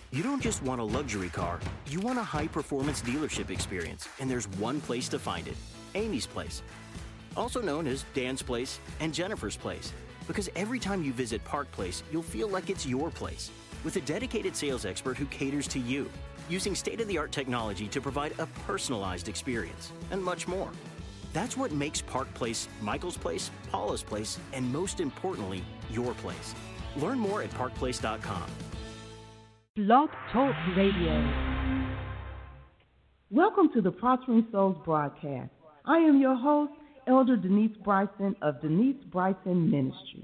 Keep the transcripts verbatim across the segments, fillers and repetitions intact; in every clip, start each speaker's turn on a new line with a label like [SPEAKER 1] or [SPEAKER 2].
[SPEAKER 1] You don't just want a luxury car, you want a high-performance dealership experience, and there's one place to find it, Amy's Place. Also known as Dan's Place and Jennifer's Place, because every time you visit Park Place, you'll feel like it's your place, with a dedicated sales expert who caters to you, using state-of-the-art technology to provide a personalized experience, and much more. That's what makes Park Place Michael's Place, Paula's Place, and most importantly, your place. Learn more at park place dot com.
[SPEAKER 2] Blog Talk Radio. Welcome to the Prospering Souls broadcast. I am your host, Elder Denise Bryson of Denise Bryson Ministries.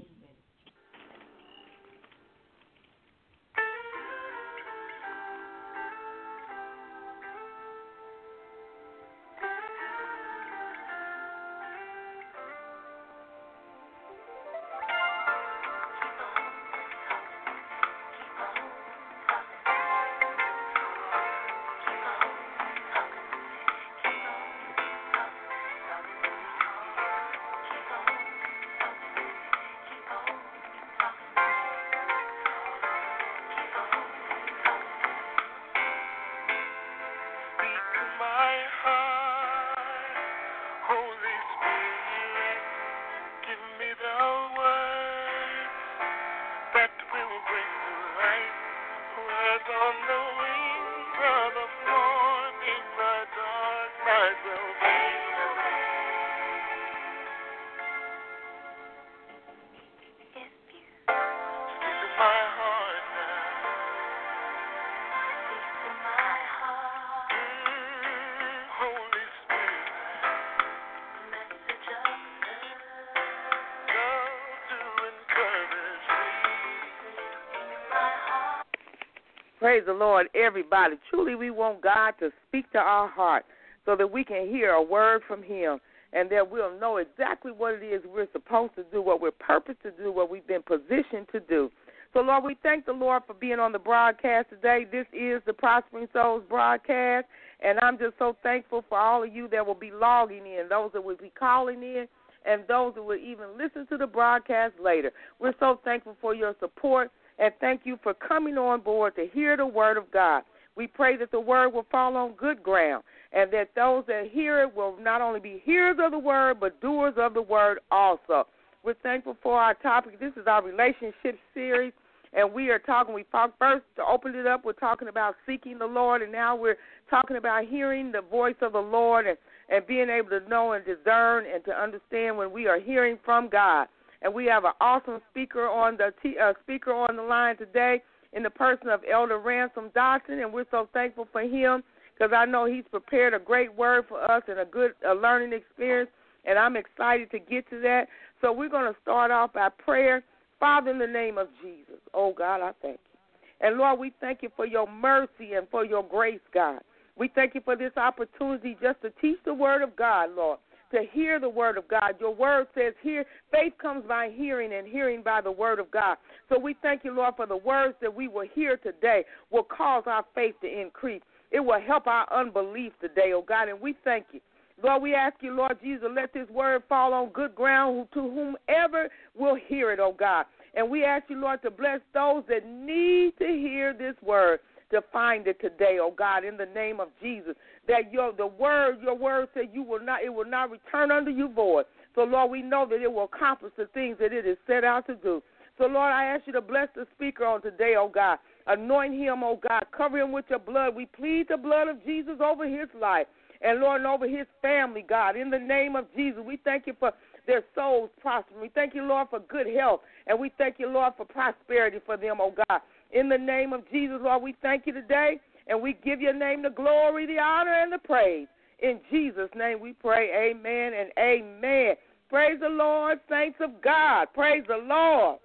[SPEAKER 2] Praise the Lord, everybody. Truly, we want God to speak to our heart so that we can hear a word from him and that we'll know exactly what it is we're supposed to do, what we're purposed to do, what we've been positioned to do. So, Lord, we thank the Lord for being on the broadcast today. This is the Prospering Souls broadcast, and I'm just so thankful for all of you that will be logging in, those that will be calling in, and those that will even listen to the broadcast later. We're so thankful for your support. And thank you for coming on board to hear the word of God. We pray that the word will fall on good ground and that those that hear it will not only be hearers of the word but doers of the word also. We're thankful for our topic. This is our relationship series, and we are talking, we first opened it up, we're talking about seeking the Lord, and now we're talking about hearing the voice of the Lord and, and being able to know and discern and to understand when we are hearing from God. And we have an awesome speaker on the t- uh, speaker on the line today in the person of Elder Ransom Dodson, and we're so thankful for him because I know he's prepared a great word for us and a good uh, learning experience, and I'm excited to get to that. So we're going to start off by prayer. Father, in the name of Jesus, oh, God, I thank you. And, Lord, we thank you for your mercy and for your grace, God. We thank you for this opportunity just to teach the word of God, Lord, to hear the word of God. Your word says here, faith comes by hearing and hearing by the word of God. So we thank you, Lord, for the words that we will hear today will cause our faith to increase. It will help our unbelief today, oh God, and we thank you. Lord, we ask you, Lord Jesus, let this word fall on good ground to whomever will hear it, oh God. And we ask you, Lord, to bless those that need to hear this word, to find it today, oh God, in the name of Jesus. That your the word, your word said you will not, it will not return unto you void. So, Lord, we know that it will accomplish the things that it is set out to do. So, Lord, I ask you to bless the speaker on today, oh God. Anoint him, oh God. Cover him with your blood. We plead the blood of Jesus over his life. And, Lord, and over his family, God. In the name of Jesus, we thank you for their souls prospering. We thank you, Lord, for good health. And we thank you, Lord, for prosperity for them, oh God. In the name of Jesus, Lord, we thank you today. And we give your name the glory, the honor, and the praise. In Jesus' name we pray, amen and amen. Praise the Lord, saints of God. Praise the Lord.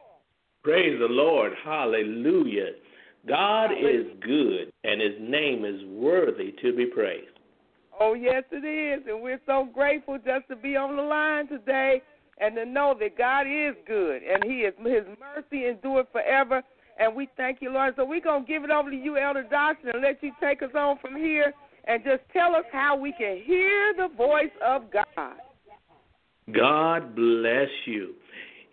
[SPEAKER 3] Praise the Lord. Hallelujah. God is good, and his name is worthy to be praised.
[SPEAKER 2] Oh, yes, it is. And we're so grateful just to be on the line today and to know that God is good, and he is, his mercy endures forever. And we thank you, Lord. So we're going to give it over to you, Elder Dodson, and let you take us on from here and just tell us how we can hear the voice of God.
[SPEAKER 3] God bless you.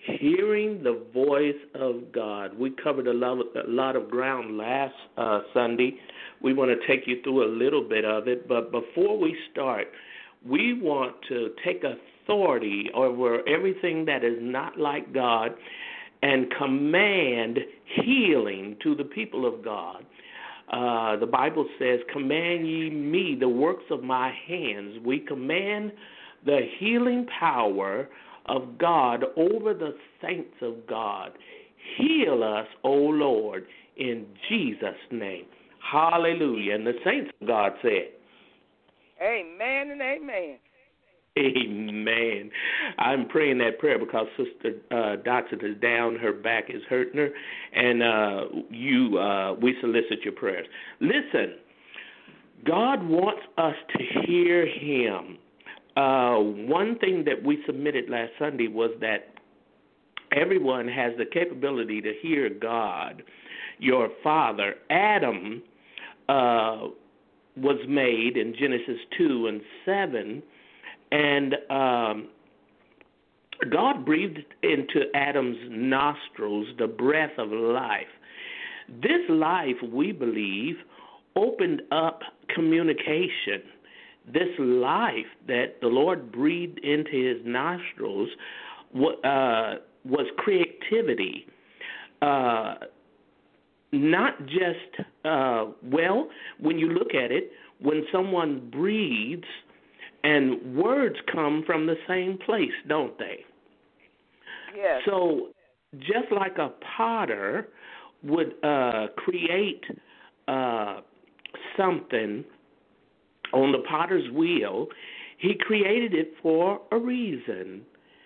[SPEAKER 3] hearing the voice of God. We covered a lot, a lot of ground last uh, Sunday. We want to take you through a little bit of it, but before we start, we want to take authority over everything that is not like God and command healing to the people of God. Uh, the Bible says, command ye me the works of my hands. We command the healing power of God over the saints of God. Heal us, O Lord, in Jesus' name. Hallelujah. And the saints of God said,
[SPEAKER 2] amen and amen.
[SPEAKER 3] Amen. I'm praying that prayer because Sister uh, Dotson is down, her back is hurting her, and uh, you, uh, we solicit your prayers. Listen, God wants us to hear Him. Uh, one thing that we submitted last Sunday was that everyone has the capability to hear God, your Father. Adam uh, was made in Genesis two and seven. And um, God breathed into Adam's nostrils the breath of life. This life, we believe, opened up communication. This life that the Lord breathed into his nostrils uh, was creativity. Uh, not just, uh, well, when you look at it, when someone breathes, and words come from the same place, don't they?
[SPEAKER 2] Yes.
[SPEAKER 3] So just like a potter would uh, create uh, something on the potter's wheel, he created it for a reason.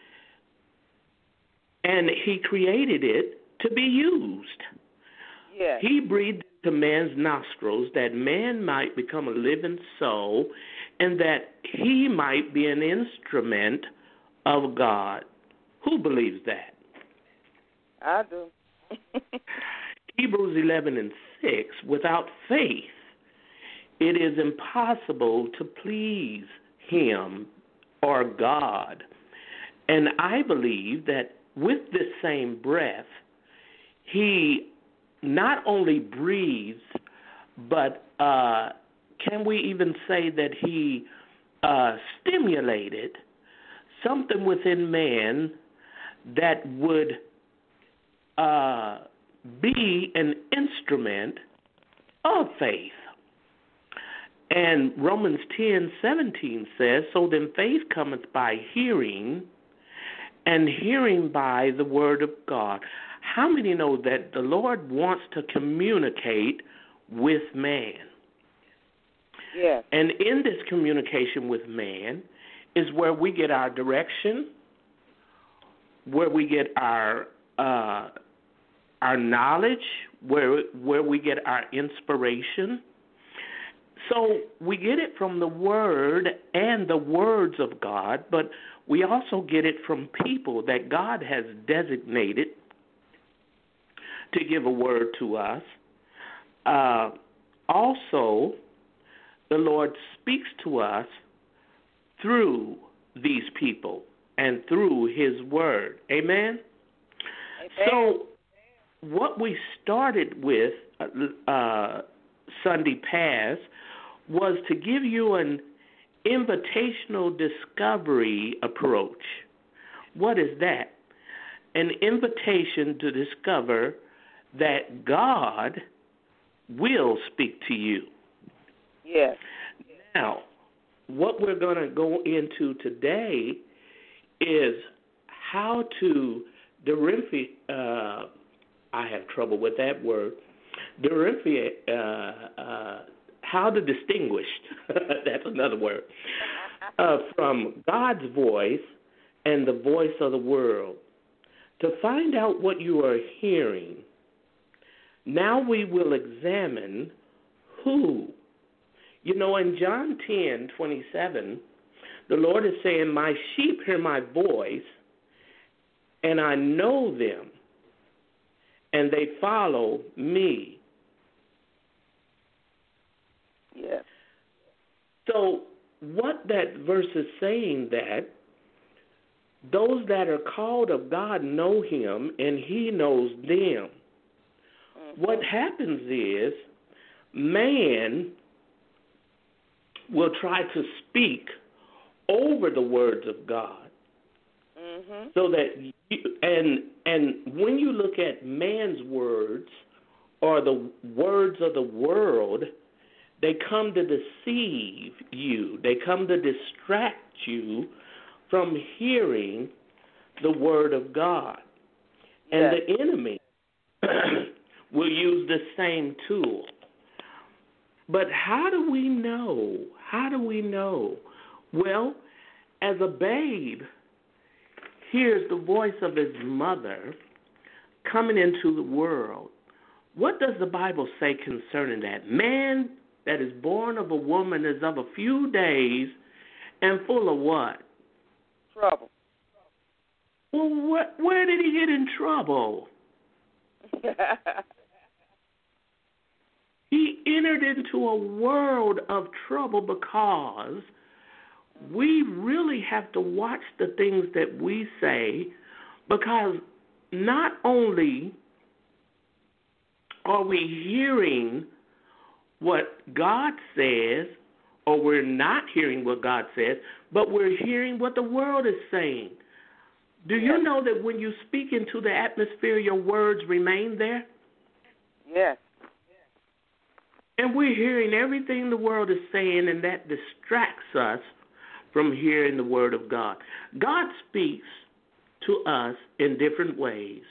[SPEAKER 3] And he created it to be used.
[SPEAKER 2] Yes.
[SPEAKER 3] He breathed into man's nostrils that man might become a living soul and that he might be an instrument of God. Who believes that?
[SPEAKER 2] I do.
[SPEAKER 3] Hebrews eleven and six, without faith, it is impossible to please him or God. And I believe that with this same breath, he not only breathes, but uh, can we even say that he uh, stimulated something within man that would uh, be an instrument of faith? And Romans ten seventeen says, so then faith cometh by hearing, and hearing by the word of God. How many know that the Lord wants to communicate with man?
[SPEAKER 2] Yes.
[SPEAKER 3] And in this communication with man is where we get our direction, where we get our uh, our knowledge, where where we get our inspiration. So we get it from the Word and the words of God, but we also get it from people that God has designated to give a word to us. Uh, also, the Lord speaks to us through these people and through His Word. Amen?
[SPEAKER 2] Amen.
[SPEAKER 3] So what we started with uh, Sunday past was to give you an invitational discovery approach. What is that? An invitation to discover that God will speak to you.
[SPEAKER 2] Yes.
[SPEAKER 3] Now, what we're going to go into today is how to differentiate. Uh, I have trouble with that word. Differentiate. Uh, uh, how to distinguish. That's another word. Uh, from God's voice and the voice of the world. To find out what you are hearing, now we will examine who. You know, in John ten twenty-seven, the Lord is saying, my sheep hear my voice, and I know them, and they follow me.
[SPEAKER 2] Yes.
[SPEAKER 3] So what that verse is saying that those that are called of God know him, and he knows them. Mm-hmm. What happens is man will try to speak over the words of God. Mm-hmm. So that you, and and when you look at man's words or the words of the world, they come to deceive you. They come to distract you from hearing the word of God. And yes. The enemy will use the same tool. But how do we know? How do we know? Well, as a babe hears the voice of his mother coming into the world, what does the Bible say concerning that? Man that is born of a woman is of a few days and full of what?
[SPEAKER 2] Trouble.
[SPEAKER 3] Well, wh- where did he get in trouble? He entered into a world of trouble because we really have to watch the things that we say, because not only are we hearing what God says, or we're not hearing what God says, but we're hearing what the world is saying. Do yes. you know that when you speak into the atmosphere, your words remain there?
[SPEAKER 2] Yes.
[SPEAKER 3] And we're hearing everything the world is saying, and that distracts us from hearing the word of God. God speaks to us in different ways.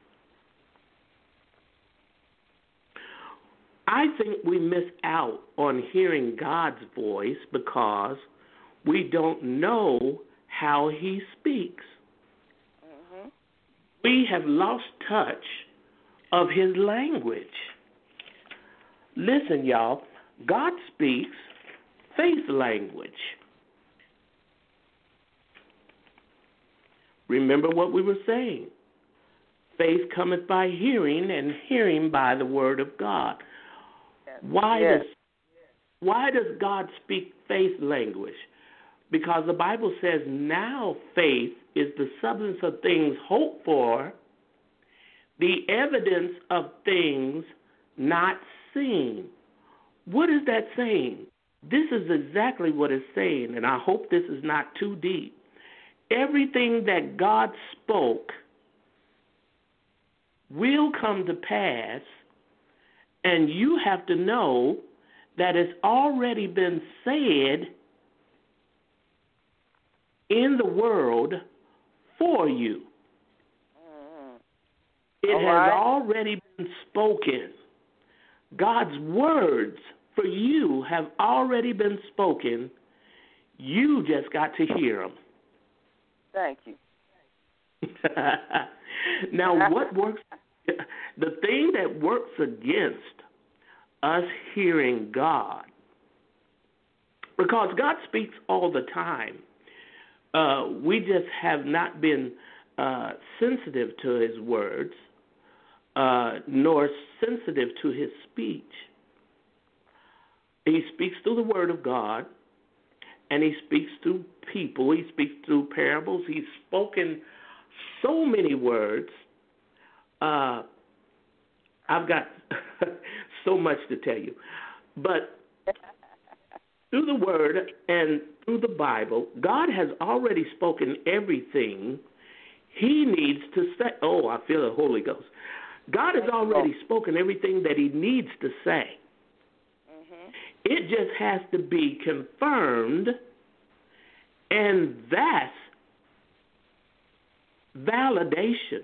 [SPEAKER 3] I think we miss out on hearing God's voice because we don't know how he speaks. Mm-hmm. We have lost touch of his language. Listen, y'all, God speaks faith language. Remember what we were saying. Faith cometh by hearing, and hearing by the word of God. Why yes. does why does God speak faith language? Because the Bible says now faith is the substance of things hoped for, the evidence of things not seen. What is that saying? This is exactly what it's saying, and I hope this is not too deep. Everything that God spoke will come to pass, and you have to know that it's already been said in the world for you. It
[SPEAKER 2] All
[SPEAKER 3] has
[SPEAKER 2] right.
[SPEAKER 3] already been spoken. God's words for you have already been spoken. You just got to hear them.
[SPEAKER 2] Thank you.
[SPEAKER 3] Now, what works? The thing that works against us hearing God, because God speaks all the time, uh, we just have not been uh, sensitive to his words, uh, nor sensitive to his speech. He speaks through the word of God, and he speaks through people. He speaks through parables. He's spoken so many words. Uh, I've got so much to tell you. But through the Word and through the Bible, God has already spoken everything he needs to say. Oh, I feel the Holy Ghost. God has already spoken everything that he needs to say. Mm-hmm. It just has to be confirmed, and that's validation.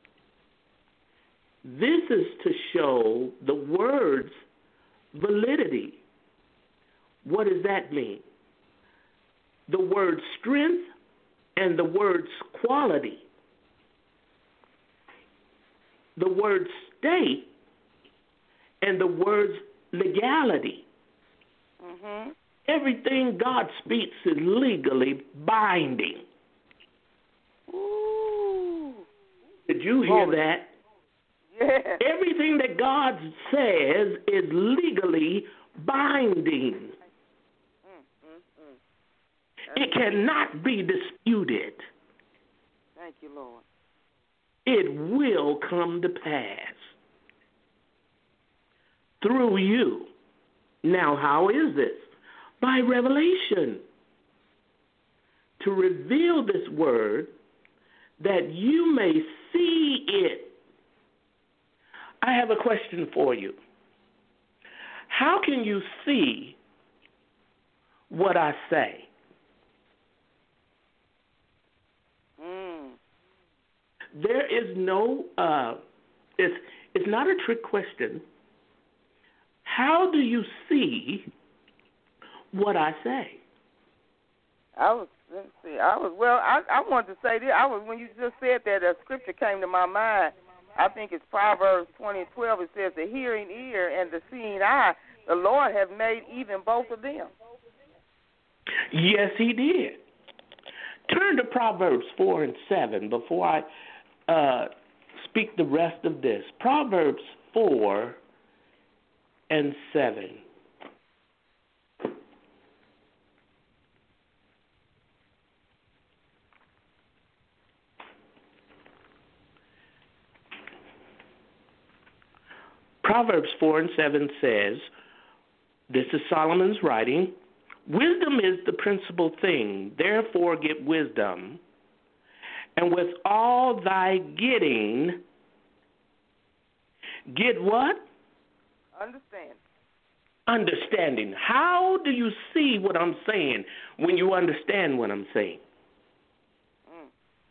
[SPEAKER 3] This is to show the word's validity. What does that mean? The word's strength and the word's quality. The word's state and the word's legality. Mm-hmm. Everything God speaks is legally binding.
[SPEAKER 2] Ooh.
[SPEAKER 3] Did you hear
[SPEAKER 2] Glory.
[SPEAKER 3] that?
[SPEAKER 2] Yeah.
[SPEAKER 3] Everything that God says is legally binding. Mm, mm, mm. It cannot be disputed.
[SPEAKER 2] Thank you, Lord.
[SPEAKER 3] It will come to pass through you. Now, how is this? By revelation. To reveal this word that you may see it. I have a question for you. How can you see what I say?
[SPEAKER 2] Mm.
[SPEAKER 3] There is no, uh, it's, it's not a trick question. How do you see what I say?
[SPEAKER 2] I was, let's see, I was, well, I, I wanted to say this. I was, when you just said that, a scripture came to my mind. I think it's Proverbs twenty twelve. It says, the hearing ear and the seeing eye, the Lord have made even both of them.
[SPEAKER 3] Yes, he did. Turn to Proverbs four and seven before I uh, speak the rest of this. Proverbs four and seven. Proverbs four and seven says, this is Solomon's writing, wisdom is the principal thing, therefore get wisdom, and with all thy getting, get what?
[SPEAKER 2] Understand.
[SPEAKER 3] Understanding. How do you see what I'm saying when you understand what I'm saying?
[SPEAKER 2] Mm.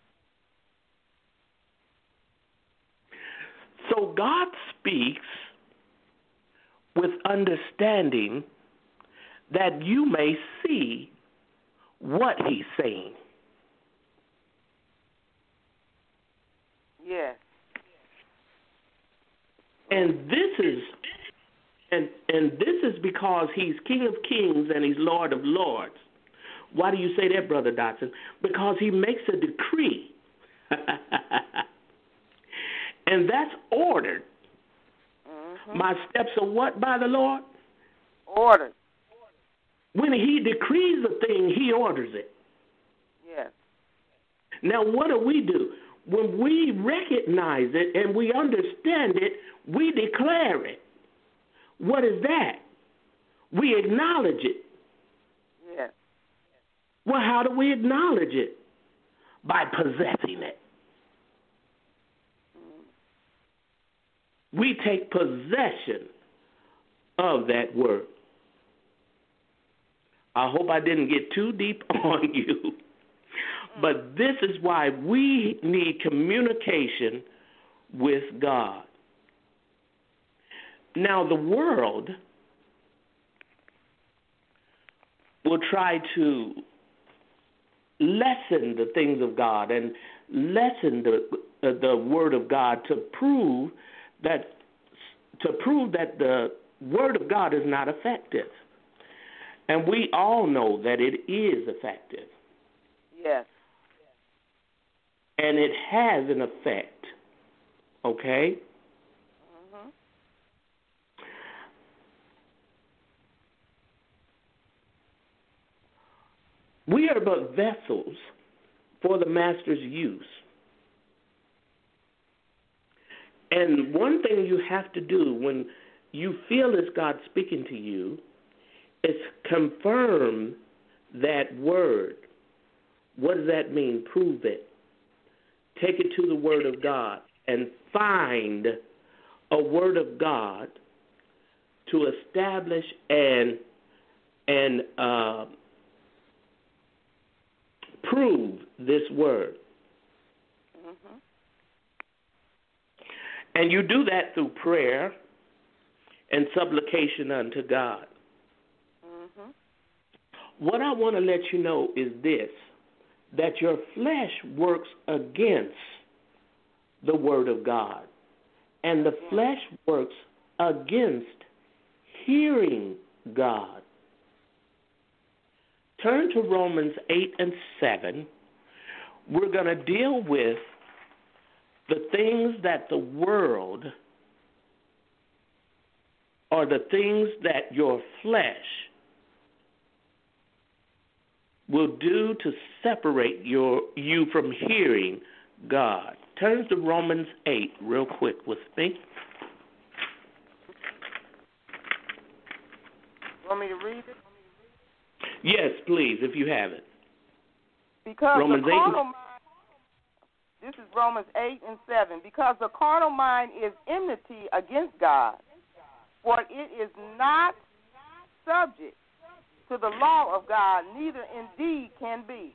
[SPEAKER 3] So God speaks with understanding that you may see what he's saying.
[SPEAKER 2] Yes.
[SPEAKER 3] And this is and and this is because he's King of Kings and he's Lord of Lords. Why do you say that, Brother Dotson? Because he makes a decree. And that's ordered.
[SPEAKER 2] Mm-hmm.
[SPEAKER 3] My steps are what by the Lord?
[SPEAKER 2] Ordered.
[SPEAKER 3] When he decrees a thing, he orders it.
[SPEAKER 2] Yes.
[SPEAKER 3] Now, what do we do? When we recognize it and we understand it, we declare it. What is that? We acknowledge it.
[SPEAKER 2] Yes.
[SPEAKER 3] Well, how do we acknowledge it? By possessing it. Mm. We take possession of that word. I hope I didn't get too deep on you. But this is why we need communication with God. Now, the world will try to lessen the things of God and lessen the uh, the word of God to prove that to prove that the word of God is not effective. And we all know that it is effective.
[SPEAKER 2] Yes.
[SPEAKER 3] And it has an effect, okay?
[SPEAKER 2] Mm-hmm.
[SPEAKER 3] We are but vessels for the Master's use. And one thing you have to do when you feel as God speaking to you is confirm that word. What does that mean? Prove it. Take it to the Word of God and find a Word of God to establish and and uh, prove this word.
[SPEAKER 2] Mm-hmm.
[SPEAKER 3] And you do that through prayer and supplication unto God.
[SPEAKER 2] Mm-hmm.
[SPEAKER 3] What I want to let you know is this, that your flesh works against the Word of God. And the flesh works against hearing God. Turn to Romans eight and seven. We're going to deal with the things that the world or the things that your flesh will do to separate your, you from hearing God. Turn to Romans eight real quick with me.
[SPEAKER 2] Want me to read it?
[SPEAKER 3] Yes, please, if you have it.
[SPEAKER 2] Because
[SPEAKER 3] Romans
[SPEAKER 2] the carnal
[SPEAKER 3] eight.
[SPEAKER 2] mind, this is Romans eight and seven. Because the carnal mind is enmity against God, for it is not subject to the law of God, neither indeed can be.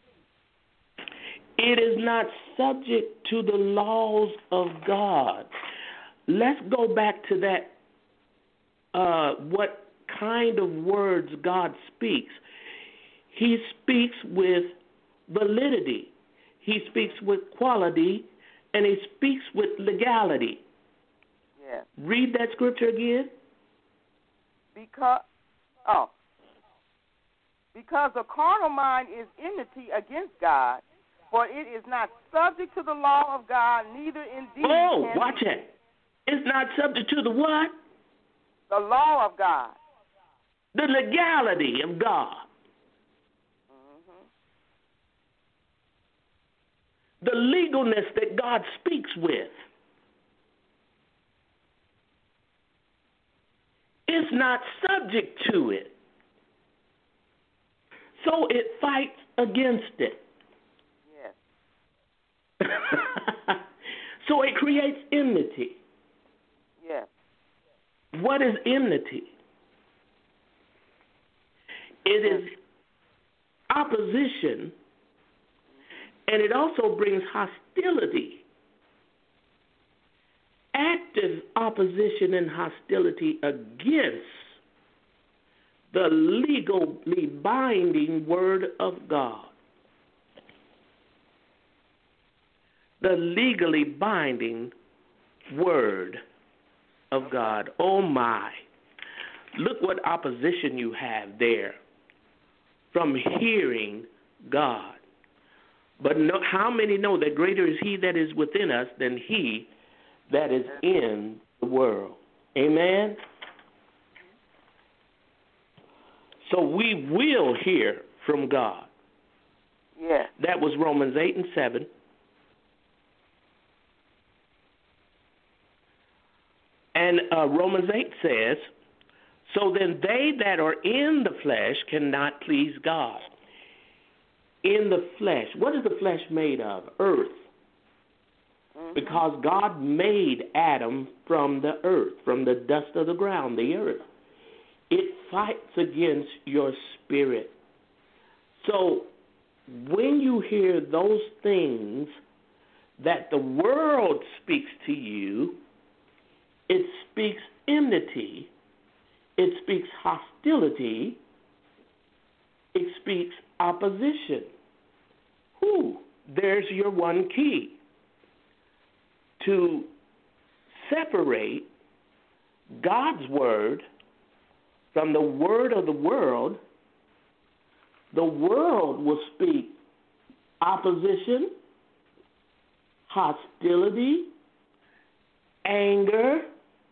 [SPEAKER 3] It is not subject to the laws of God. Let's go back to that. Uh, what kind of words God speaks? He speaks with validity. He speaks with quality, and he speaks with legality.
[SPEAKER 2] Yes.
[SPEAKER 3] Read that scripture again.
[SPEAKER 2] Because, oh, because the carnal mind is enmity against God, for it is not subject to the law of God, neither indeed
[SPEAKER 3] Oh,
[SPEAKER 2] can
[SPEAKER 3] watch
[SPEAKER 2] be.
[SPEAKER 3] it. It's not subject to the what?
[SPEAKER 2] The law of God.
[SPEAKER 3] The legality of God.
[SPEAKER 2] Mm-hmm.
[SPEAKER 3] The legalness that God speaks with. It's not subject to it. So it fights against it.
[SPEAKER 2] Yes.
[SPEAKER 3] So it creates enmity.
[SPEAKER 2] Yes.
[SPEAKER 3] What is enmity? It is opposition, and it also brings hostility. Active opposition and hostility against the legally binding word of God. The legally binding word of God. Oh my. Look what opposition you have there from hearing God. But no, how many know that greater is he that is within us than he that is in the world? Amen? So we will hear from God.
[SPEAKER 2] Yes.
[SPEAKER 3] That was Romans eight and seven. And uh, Romans eight says, so then they that are in the flesh cannot please God. In the flesh. What is the flesh made of? Earth. Mm-hmm. Because God made Adam from the earth, from the dust of the ground, the earth. It fights against your spirit. So when you hear those things that the world speaks to you, it speaks enmity, it speaks hostility, it speaks opposition. Whew, there's your one key. To separate God's word from the word of the world, the world will speak opposition, hostility, anger.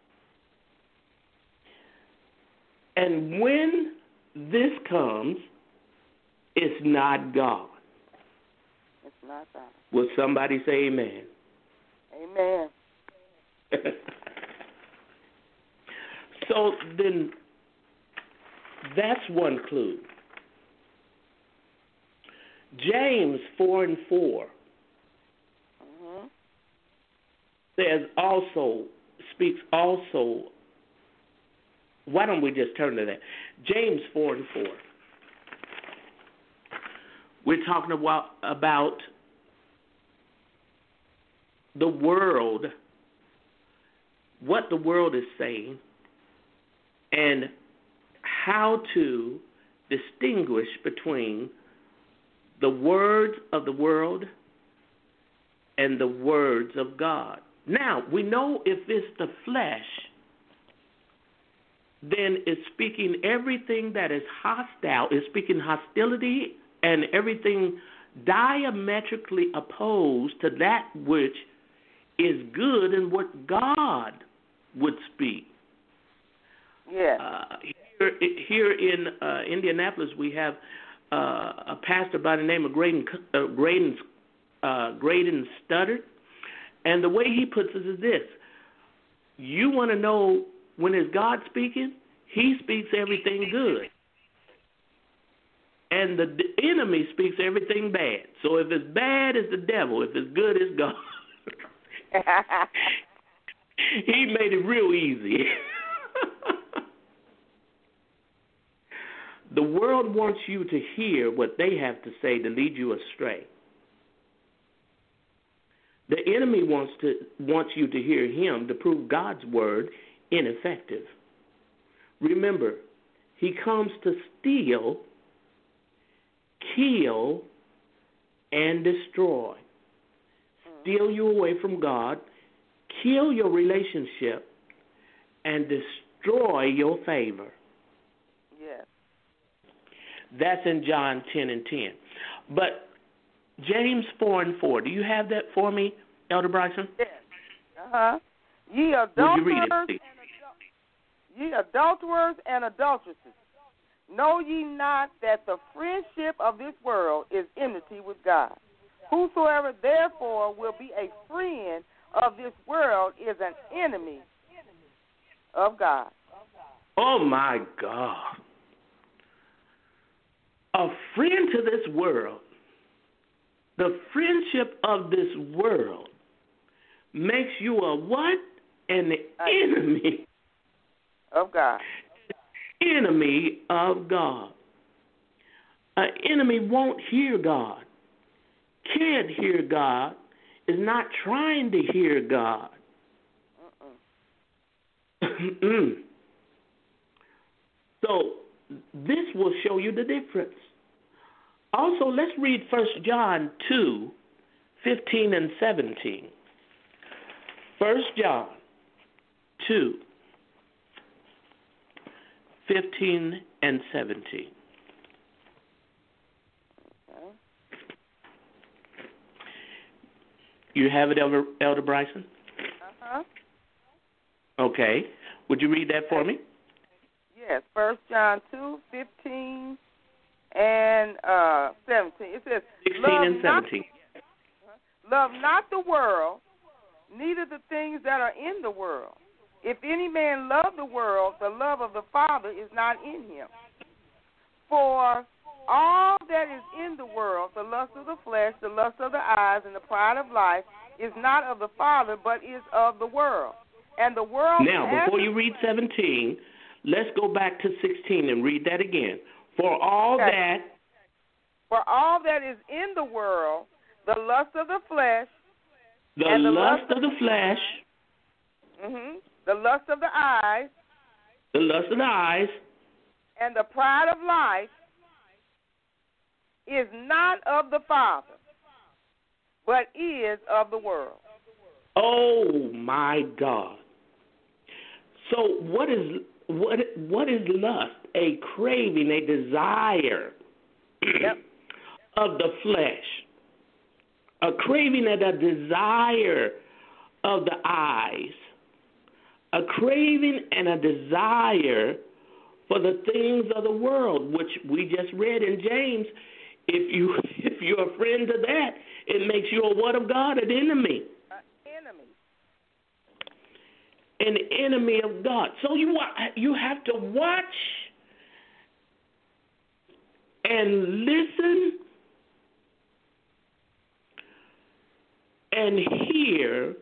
[SPEAKER 3] And when this comes, it's not God.
[SPEAKER 2] It's not God.
[SPEAKER 3] Will somebody say amen?
[SPEAKER 2] Amen.
[SPEAKER 3] So then that's one clue. James four and four
[SPEAKER 2] mm-hmm.
[SPEAKER 3] says also, speaks also. Why don't we just turn to that? James four and four. We're talking about, about the world, what the world is saying, and how to distinguish between the words of the world and the words of God. Now, we know if it's the flesh, then it's speaking everything that is hostile, it's speaking hostility and everything diametrically opposed to that which is good and what God would speak.
[SPEAKER 2] Yeah.
[SPEAKER 3] Uh, here, here in uh, Indianapolis, we have uh, a pastor by the name of Graydon, uh, Graydon uh, great and stuttered. And the way he puts it is this. You want to know when is God speaking? He speaks everything good. And the d- enemy speaks everything bad. So if it's bad, it's the devil. If it's good, it's God. He made it real easy. The world wants you to hear what they have to say to lead you astray. The enemy wants to wants you to hear him to prove God's word ineffective. Remember, he comes to steal, kill, and destroy. Steal you away from God, kill your relationship, and destroy your favor.
[SPEAKER 2] Yes.
[SPEAKER 3] That's in John ten and ten. But James four and four, do you have that for me, Elder Bryson?
[SPEAKER 2] Yes. Uh-huh. Ye adulterers, and adul- ye adulterers and adulteresses, know ye not that the friendship of this world is enmity with God? Whosoever therefore will be a friend of this world is an enemy of God.
[SPEAKER 3] Oh, my God. A friend to this world, the friendship of this world makes you a what? An enemy
[SPEAKER 2] of God.
[SPEAKER 3] Enemy of God. An enemy won't hear God, can't hear God, is not trying to hear God. Uh-uh. So this will show you the difference. Also, let's read First John two, fifteen and seventeen. First John two, fifteen and seventeen.
[SPEAKER 2] Okay.
[SPEAKER 3] You have it, Elder, Elder Bryson?
[SPEAKER 2] Uh-huh.
[SPEAKER 3] Okay. Would you read that for me?
[SPEAKER 2] Yes, First John two, fifteen and uh, seventeen. It says,
[SPEAKER 3] sixteen and seventeen.
[SPEAKER 2] Love not the world, neither the things that are in the world. If any man love the world, the love of the Father is not in him. For all that is in the world, the lust of the flesh, the lust of the eyes, and the pride of life, is not of the Father, but is of the world. And the world.
[SPEAKER 3] Now, before you read seventeen, let's go back to sixteen and read that again. For all
[SPEAKER 2] okay.
[SPEAKER 3] that.
[SPEAKER 2] For all that is in the world, the lust of the flesh.
[SPEAKER 3] The,
[SPEAKER 2] and the
[SPEAKER 3] lust,
[SPEAKER 2] lust
[SPEAKER 3] of the flesh.
[SPEAKER 2] Mm-hmm. The lust of the eyes.
[SPEAKER 3] The lust of the eyes.
[SPEAKER 2] And the pride of life is not of the Father, but is of the world.
[SPEAKER 3] Oh, my God. So what is what what is lust? A craving, a desire
[SPEAKER 2] yep.
[SPEAKER 3] of the flesh. A craving and a desire of the eyes. A craving and a desire for the things of the world, which we just read in James. If you if you're a friend to that, it makes you a what of God? An enemy.
[SPEAKER 2] An enemy.
[SPEAKER 3] An enemy of God. So you you have to watch and listen and hear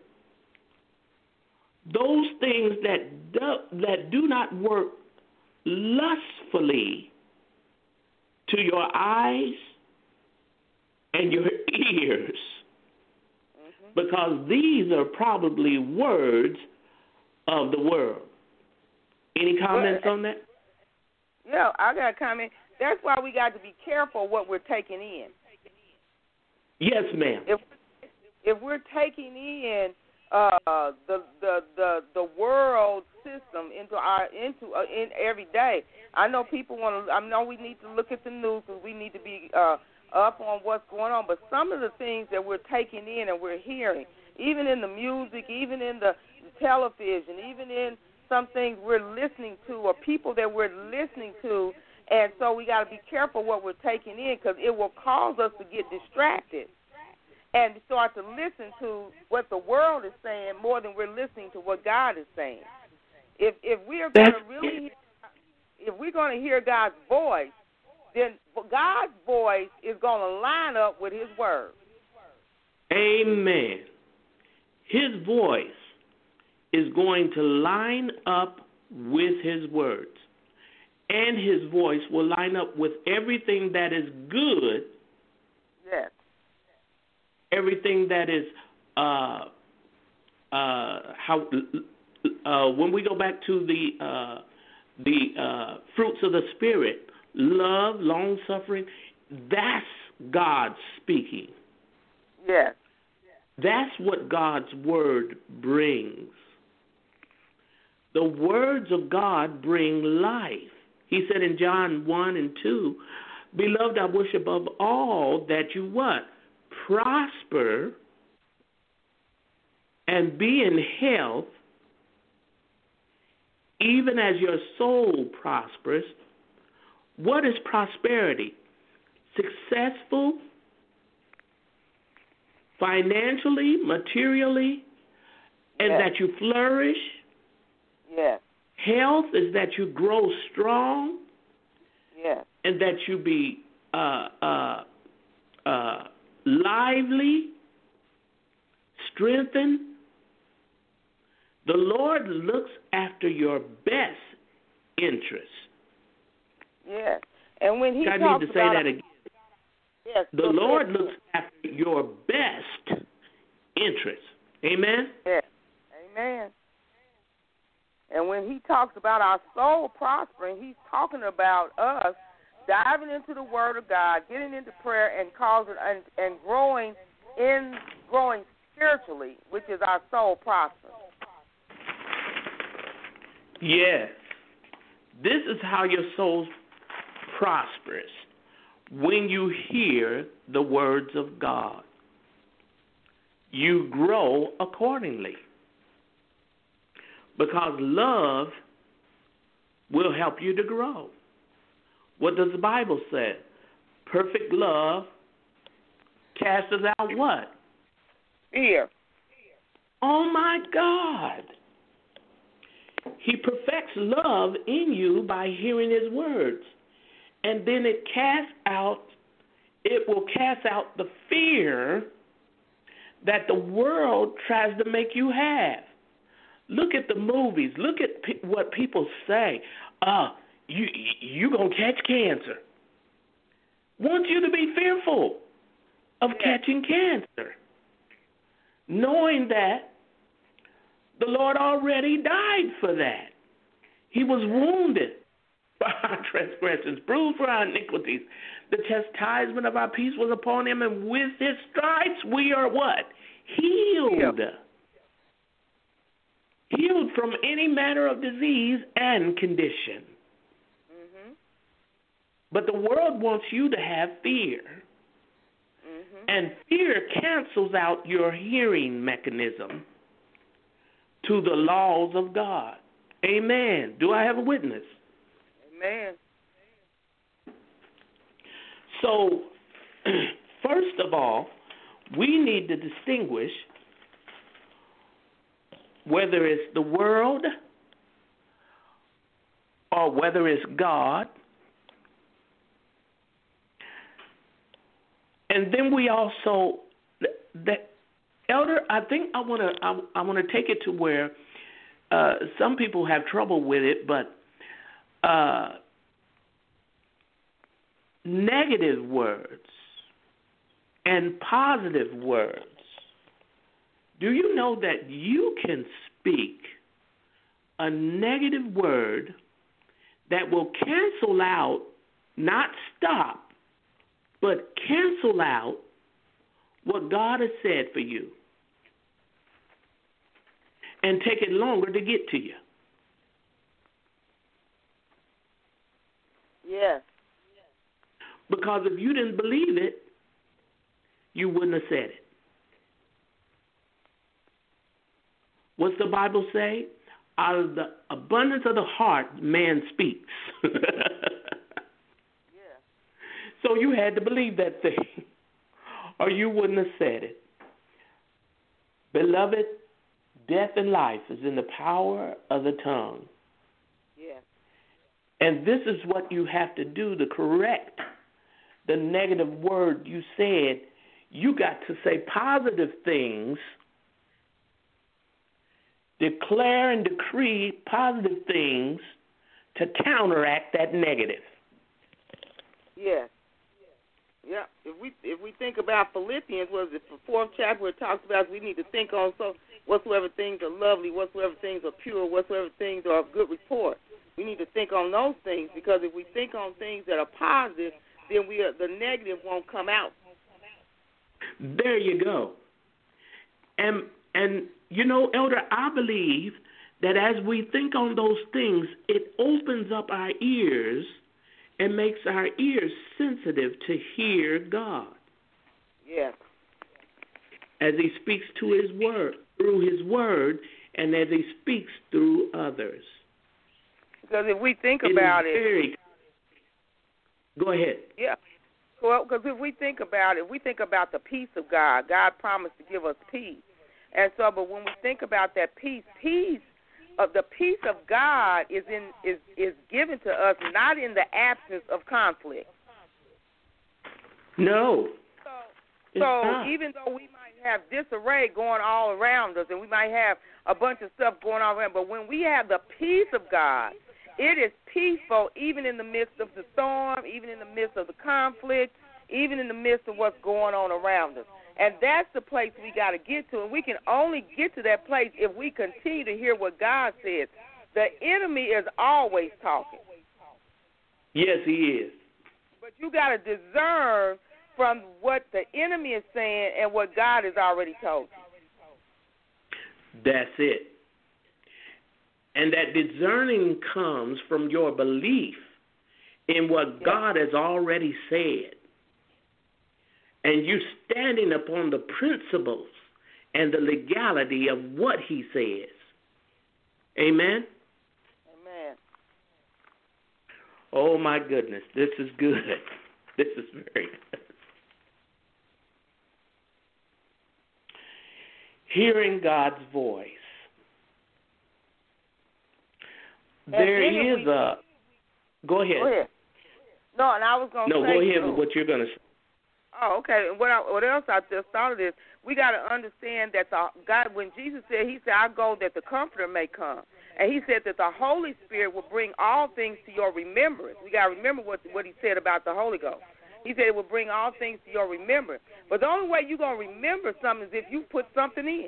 [SPEAKER 3] those things that do, that do not work lustfully to your eyes and your ears, mm-hmm. because these are probably words of the world. Any comments
[SPEAKER 2] well,
[SPEAKER 3] on that?
[SPEAKER 2] Yeah, I got a comment. That's why we got to be careful what we're taking in.
[SPEAKER 3] Yes, ma'am.
[SPEAKER 2] If if we're taking in uh, the the the the world system into our into uh, in every day, I know people want to. I know we need to look at the news because we need to be uh, up on what's going on. But some of the things that we're taking in and we're hearing, even in the music, even in the television, even in some things we're listening to, or people that we're listening to, and so we got to be careful what we're taking in because it will cause us to get distracted. and start to listen to what the world is saying more than we're listening to what God is saying. If if we are going to really, if we're going to hear God's voice, then God's voice is going to line up with His word.
[SPEAKER 3] Amen. His voice is going to line up with His words. And His voice will line up with everything that is good.
[SPEAKER 2] Yes.
[SPEAKER 3] Everything that is, uh, uh, how, uh, when we go back to the, uh, the uh, fruits of the Spirit, love, long-suffering, that's God speaking.
[SPEAKER 2] Yes.
[SPEAKER 3] That's what God's word brings. The words of God bring life. He said in John one and two, Beloved, I wish above all that you what? Prosper and be in health, even as your soul prospers. What is prosperity? Successful, financially, materially, and
[SPEAKER 2] yes.
[SPEAKER 3] that you flourish.
[SPEAKER 2] Yes.
[SPEAKER 3] Health is that you grow strong.
[SPEAKER 2] Yes.
[SPEAKER 3] And that you be uh, uh, uh, lively, strengthened. The Lord looks after your best interests.
[SPEAKER 2] Yes. And when He
[SPEAKER 3] I
[SPEAKER 2] talks
[SPEAKER 3] need to say
[SPEAKER 2] about
[SPEAKER 3] that again.
[SPEAKER 2] Yes.
[SPEAKER 3] The Lord looks after your best interests. Amen?
[SPEAKER 2] Yes. Amen. And when He talks about our soul prospering, He's talking about us diving into the Word of God, getting into prayer, and causing and, and growing in growing spiritually, which is our soul prospering.
[SPEAKER 3] Yes. This is how your soul prospers, when you hear the words of God. You grow accordingly. Because love will help you to grow. What does the Bible say? Perfect love casts out what?
[SPEAKER 2] Fear.
[SPEAKER 3] Oh, my God. He perfects love in you by hearing His words. And then it casts out, it will cast out the fear that the world tries to make you have. Look at the movies. Look at pe- what people say. Uh, you you gonna catch cancer. Want you to be fearful of
[SPEAKER 2] yes.
[SPEAKER 3] catching cancer, knowing that the Lord already died for that. He was wounded for our transgressions, bruised for our iniquities. The chastisement of our peace was upon Him, and with His stripes we are what? Healed.
[SPEAKER 2] Yeah.
[SPEAKER 3] Healed from any manner of disease and condition.
[SPEAKER 2] Mm-hmm.
[SPEAKER 3] But the world wants you to have fear.
[SPEAKER 2] Mm-hmm.
[SPEAKER 3] And fear cancels out your hearing mechanism to the laws of God. Amen. Do I have a witness?
[SPEAKER 2] Amen.
[SPEAKER 3] So, first of all, we need to distinguish whether it's the world or whether it's God. And then we also, the elder, I think I want to I, I want to take it to where uh, some people have trouble with it, but uh, negative words and positive words. Do you know that you can speak a negative word that will cancel out, not stop, but cancel out what God has said for you and take it longer to get to you?
[SPEAKER 2] Yes.
[SPEAKER 3] Because if you didn't believe it, you wouldn't have said it. What's the Bible say? Out of the abundance of the heart, man speaks.
[SPEAKER 2] Yeah.
[SPEAKER 3] So you had to believe that thing. or you wouldn't have said it. Beloved, death and life is in the power of the tongue.
[SPEAKER 2] Yes.
[SPEAKER 3] And this is what you have to do to correct the negative word you said. You got to say positive things, declare and decree positive things to counteract that negative.
[SPEAKER 2] Yes. Yeah. If we if we think about Philippians, was it the fourth chapter where it talks about we need to think on so whatsoever things are lovely, whatsoever things are pure, whatsoever things are of good report. We need to think on those things, because if we think on things that are positive, then we are, the negative won't come out.
[SPEAKER 3] There you go. And and you know, Elder, I believe that as we think on those things, it opens up our ears and makes our ears sensitive to hear God.
[SPEAKER 2] Yes.
[SPEAKER 3] As he speaks to his word, through his word, and as he speaks through others.
[SPEAKER 2] Because if we think about it,
[SPEAKER 3] very... Go ahead.
[SPEAKER 2] Yeah. Well, because if we think about it, we think about the peace of God. God promised to give us peace. And so, but when we think about that peace, peace, of the peace of God is in is is given to us not in the absence of conflict.
[SPEAKER 3] No.
[SPEAKER 2] So, so even though we might have disarray going all around us, and we might have a bunch of stuff going on around, but when we have the peace of God, it is peaceful even in the midst of the storm, even in the midst of the conflict, even in the midst of what's going on around us. And that's the place we got to get to, and we can only get to that place if we continue to hear what God says. The enemy is always talking.
[SPEAKER 3] Yes, he is.
[SPEAKER 2] But you got to discern from what the enemy is saying and what God has already told you.
[SPEAKER 3] That's it. And that discerning comes from your belief in what yes. God has already said. And you standing upon the principles and the legality of what he says. Amen?
[SPEAKER 2] Amen.
[SPEAKER 3] Oh, my goodness. This is good. This is very good. Hearing God's voice.
[SPEAKER 2] And
[SPEAKER 3] there is
[SPEAKER 2] we,
[SPEAKER 3] a... Go ahead.
[SPEAKER 2] Go ahead. No, and I was going to
[SPEAKER 3] no,
[SPEAKER 2] say...
[SPEAKER 3] No, go ahead
[SPEAKER 2] too.
[SPEAKER 3] with what you're going to say.
[SPEAKER 2] Oh, okay. And what, I, what else I just thought of this, we got to understand that the God, when Jesus said, he said, I go that the Comforter may come. And he said that the Holy Spirit will bring all things to your remembrance. We got to remember what, what he said about the Holy Ghost. He said it will bring all things to your remembrance. But the only way you're going to remember something is if you put something in.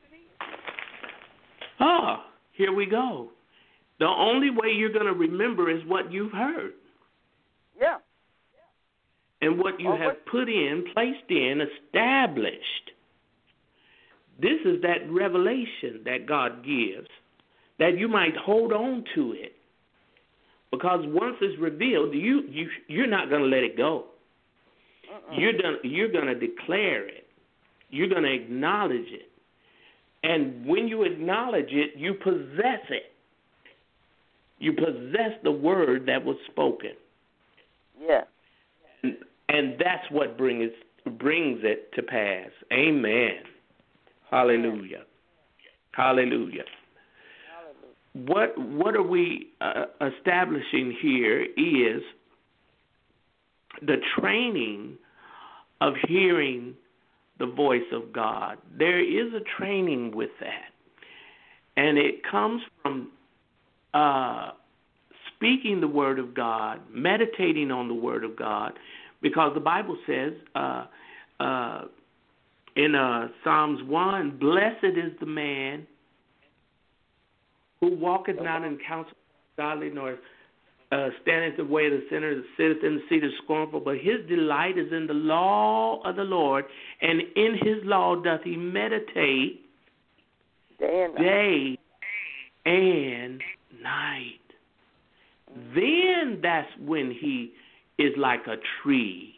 [SPEAKER 3] Ah, here we go. The only way you're going to remember is what you've heard.
[SPEAKER 2] Yeah.
[SPEAKER 3] And what you
[SPEAKER 2] oh,
[SPEAKER 3] have
[SPEAKER 2] what?
[SPEAKER 3] put in, placed in, established. This is that revelation that God gives, that you might hold on to it. Because once it's revealed, you, you, you're not going to let it go. Uh-uh. You're, done, you're going to declare it. You're going to acknowledge it. And when you acknowledge it, you possess it. You possess the word that was spoken.
[SPEAKER 2] Yeah.
[SPEAKER 3] And, and that's what brings brings it to pass. Amen. Hallelujah. Hallelujah. Hallelujah. What what are we uh, establishing here is the training of hearing the voice of God. There is a training with that, and it comes from uh, speaking the word of God, meditating on the word of God, because the Bible says uh, uh, in uh, Psalms one, blessed is the man who walketh not in counsel of godly, nor uh, standeth in the way of the sinner, that sitteth in the seat of scornful, but his delight is in the law of the Lord, and in his law doth he meditate
[SPEAKER 2] day and night.
[SPEAKER 3] Day and night. Then that's when he is like a tree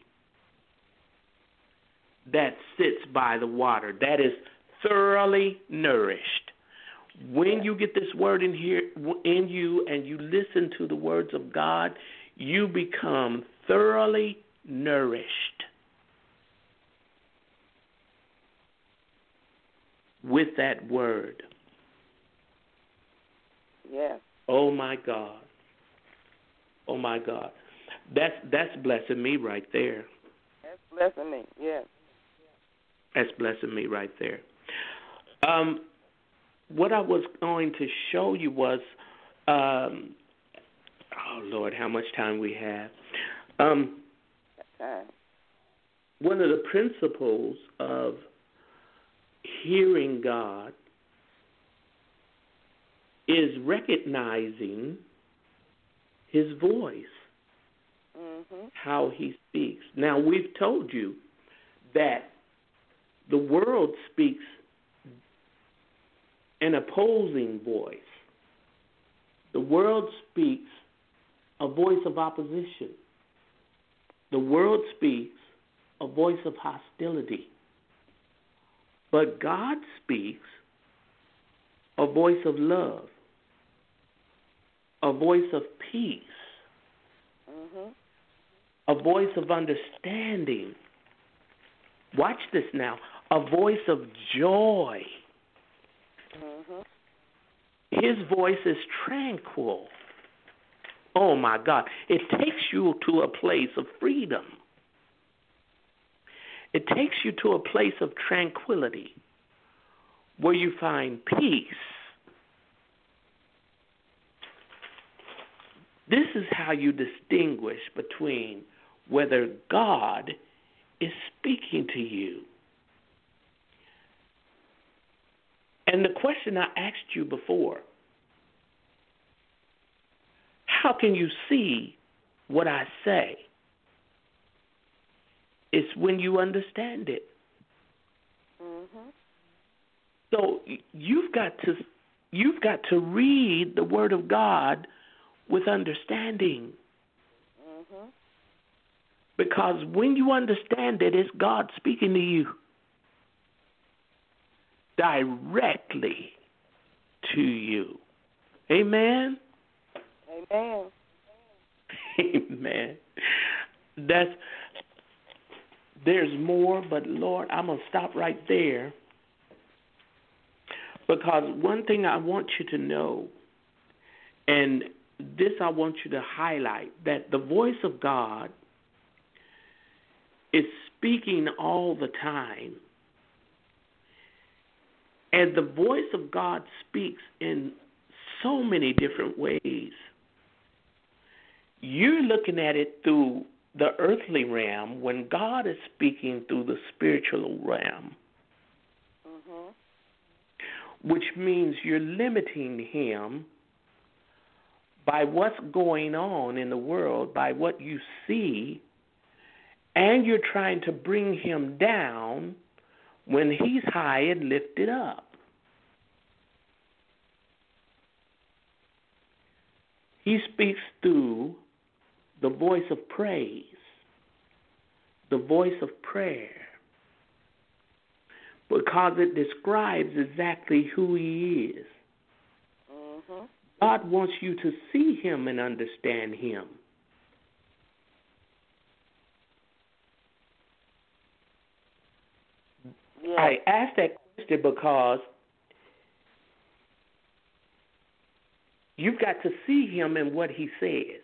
[SPEAKER 3] that sits by the water, that is thoroughly nourished. When you get this word in here in you and you listen to the words of God, you become thoroughly nourished. with that word.
[SPEAKER 2] Yes.
[SPEAKER 3] Oh, my God. Oh, my God. That's, that's blessing me right there.
[SPEAKER 2] That's blessing me, yes.
[SPEAKER 3] That's blessing me right there. Um, what I was going to show you was, um, oh, Lord, how much time we have. Um,
[SPEAKER 2] time.
[SPEAKER 3] One of the principles of hearing God is recognizing his voice,
[SPEAKER 2] mm-hmm.
[SPEAKER 3] how he speaks. Now, we've told you that the world speaks an opposing voice. The world speaks a voice of opposition. The world speaks a voice of hostility. But God speaks a voice of love, a voice of peace,
[SPEAKER 2] mm-hmm.
[SPEAKER 3] a voice of understanding. Watch this now, a voice of joy.
[SPEAKER 2] Mm-hmm.
[SPEAKER 3] His voice is tranquil. Oh, my God. It takes you to a place of freedom. It takes you to a place of tranquility where you find peace. This is how you distinguish between whether God is speaking to you. And the question I asked you before, how can you see what I say? It's when you understand it.
[SPEAKER 2] Mm-hmm.
[SPEAKER 3] So you've got to you've got to read the Word of God with understanding.
[SPEAKER 2] Mm-hmm.
[SPEAKER 3] Because when you understand it, it's God speaking to you directly to you. Amen?
[SPEAKER 2] Amen.
[SPEAKER 3] Amen. That's, there's more, but Lord, I'm going to stop right there. Because one thing I want you to know, and this I want you to highlight, that the voice of God is speaking all the time. And the voice of God speaks in so many different ways. You're looking at it through the earthly realm when God is speaking through the spiritual realm.
[SPEAKER 2] Mm-hmm.
[SPEAKER 3] Which means you're limiting him by what's going on in the world, by what you see, and you're trying to bring him down when he's high and lifted up. He speaks through the voice of praise, the voice of prayer, because it describes exactly who he is.
[SPEAKER 2] Mm-hmm.
[SPEAKER 3] God wants you to see him and understand him.
[SPEAKER 2] Yes.
[SPEAKER 3] I asked that question because you've got to see him in what he says.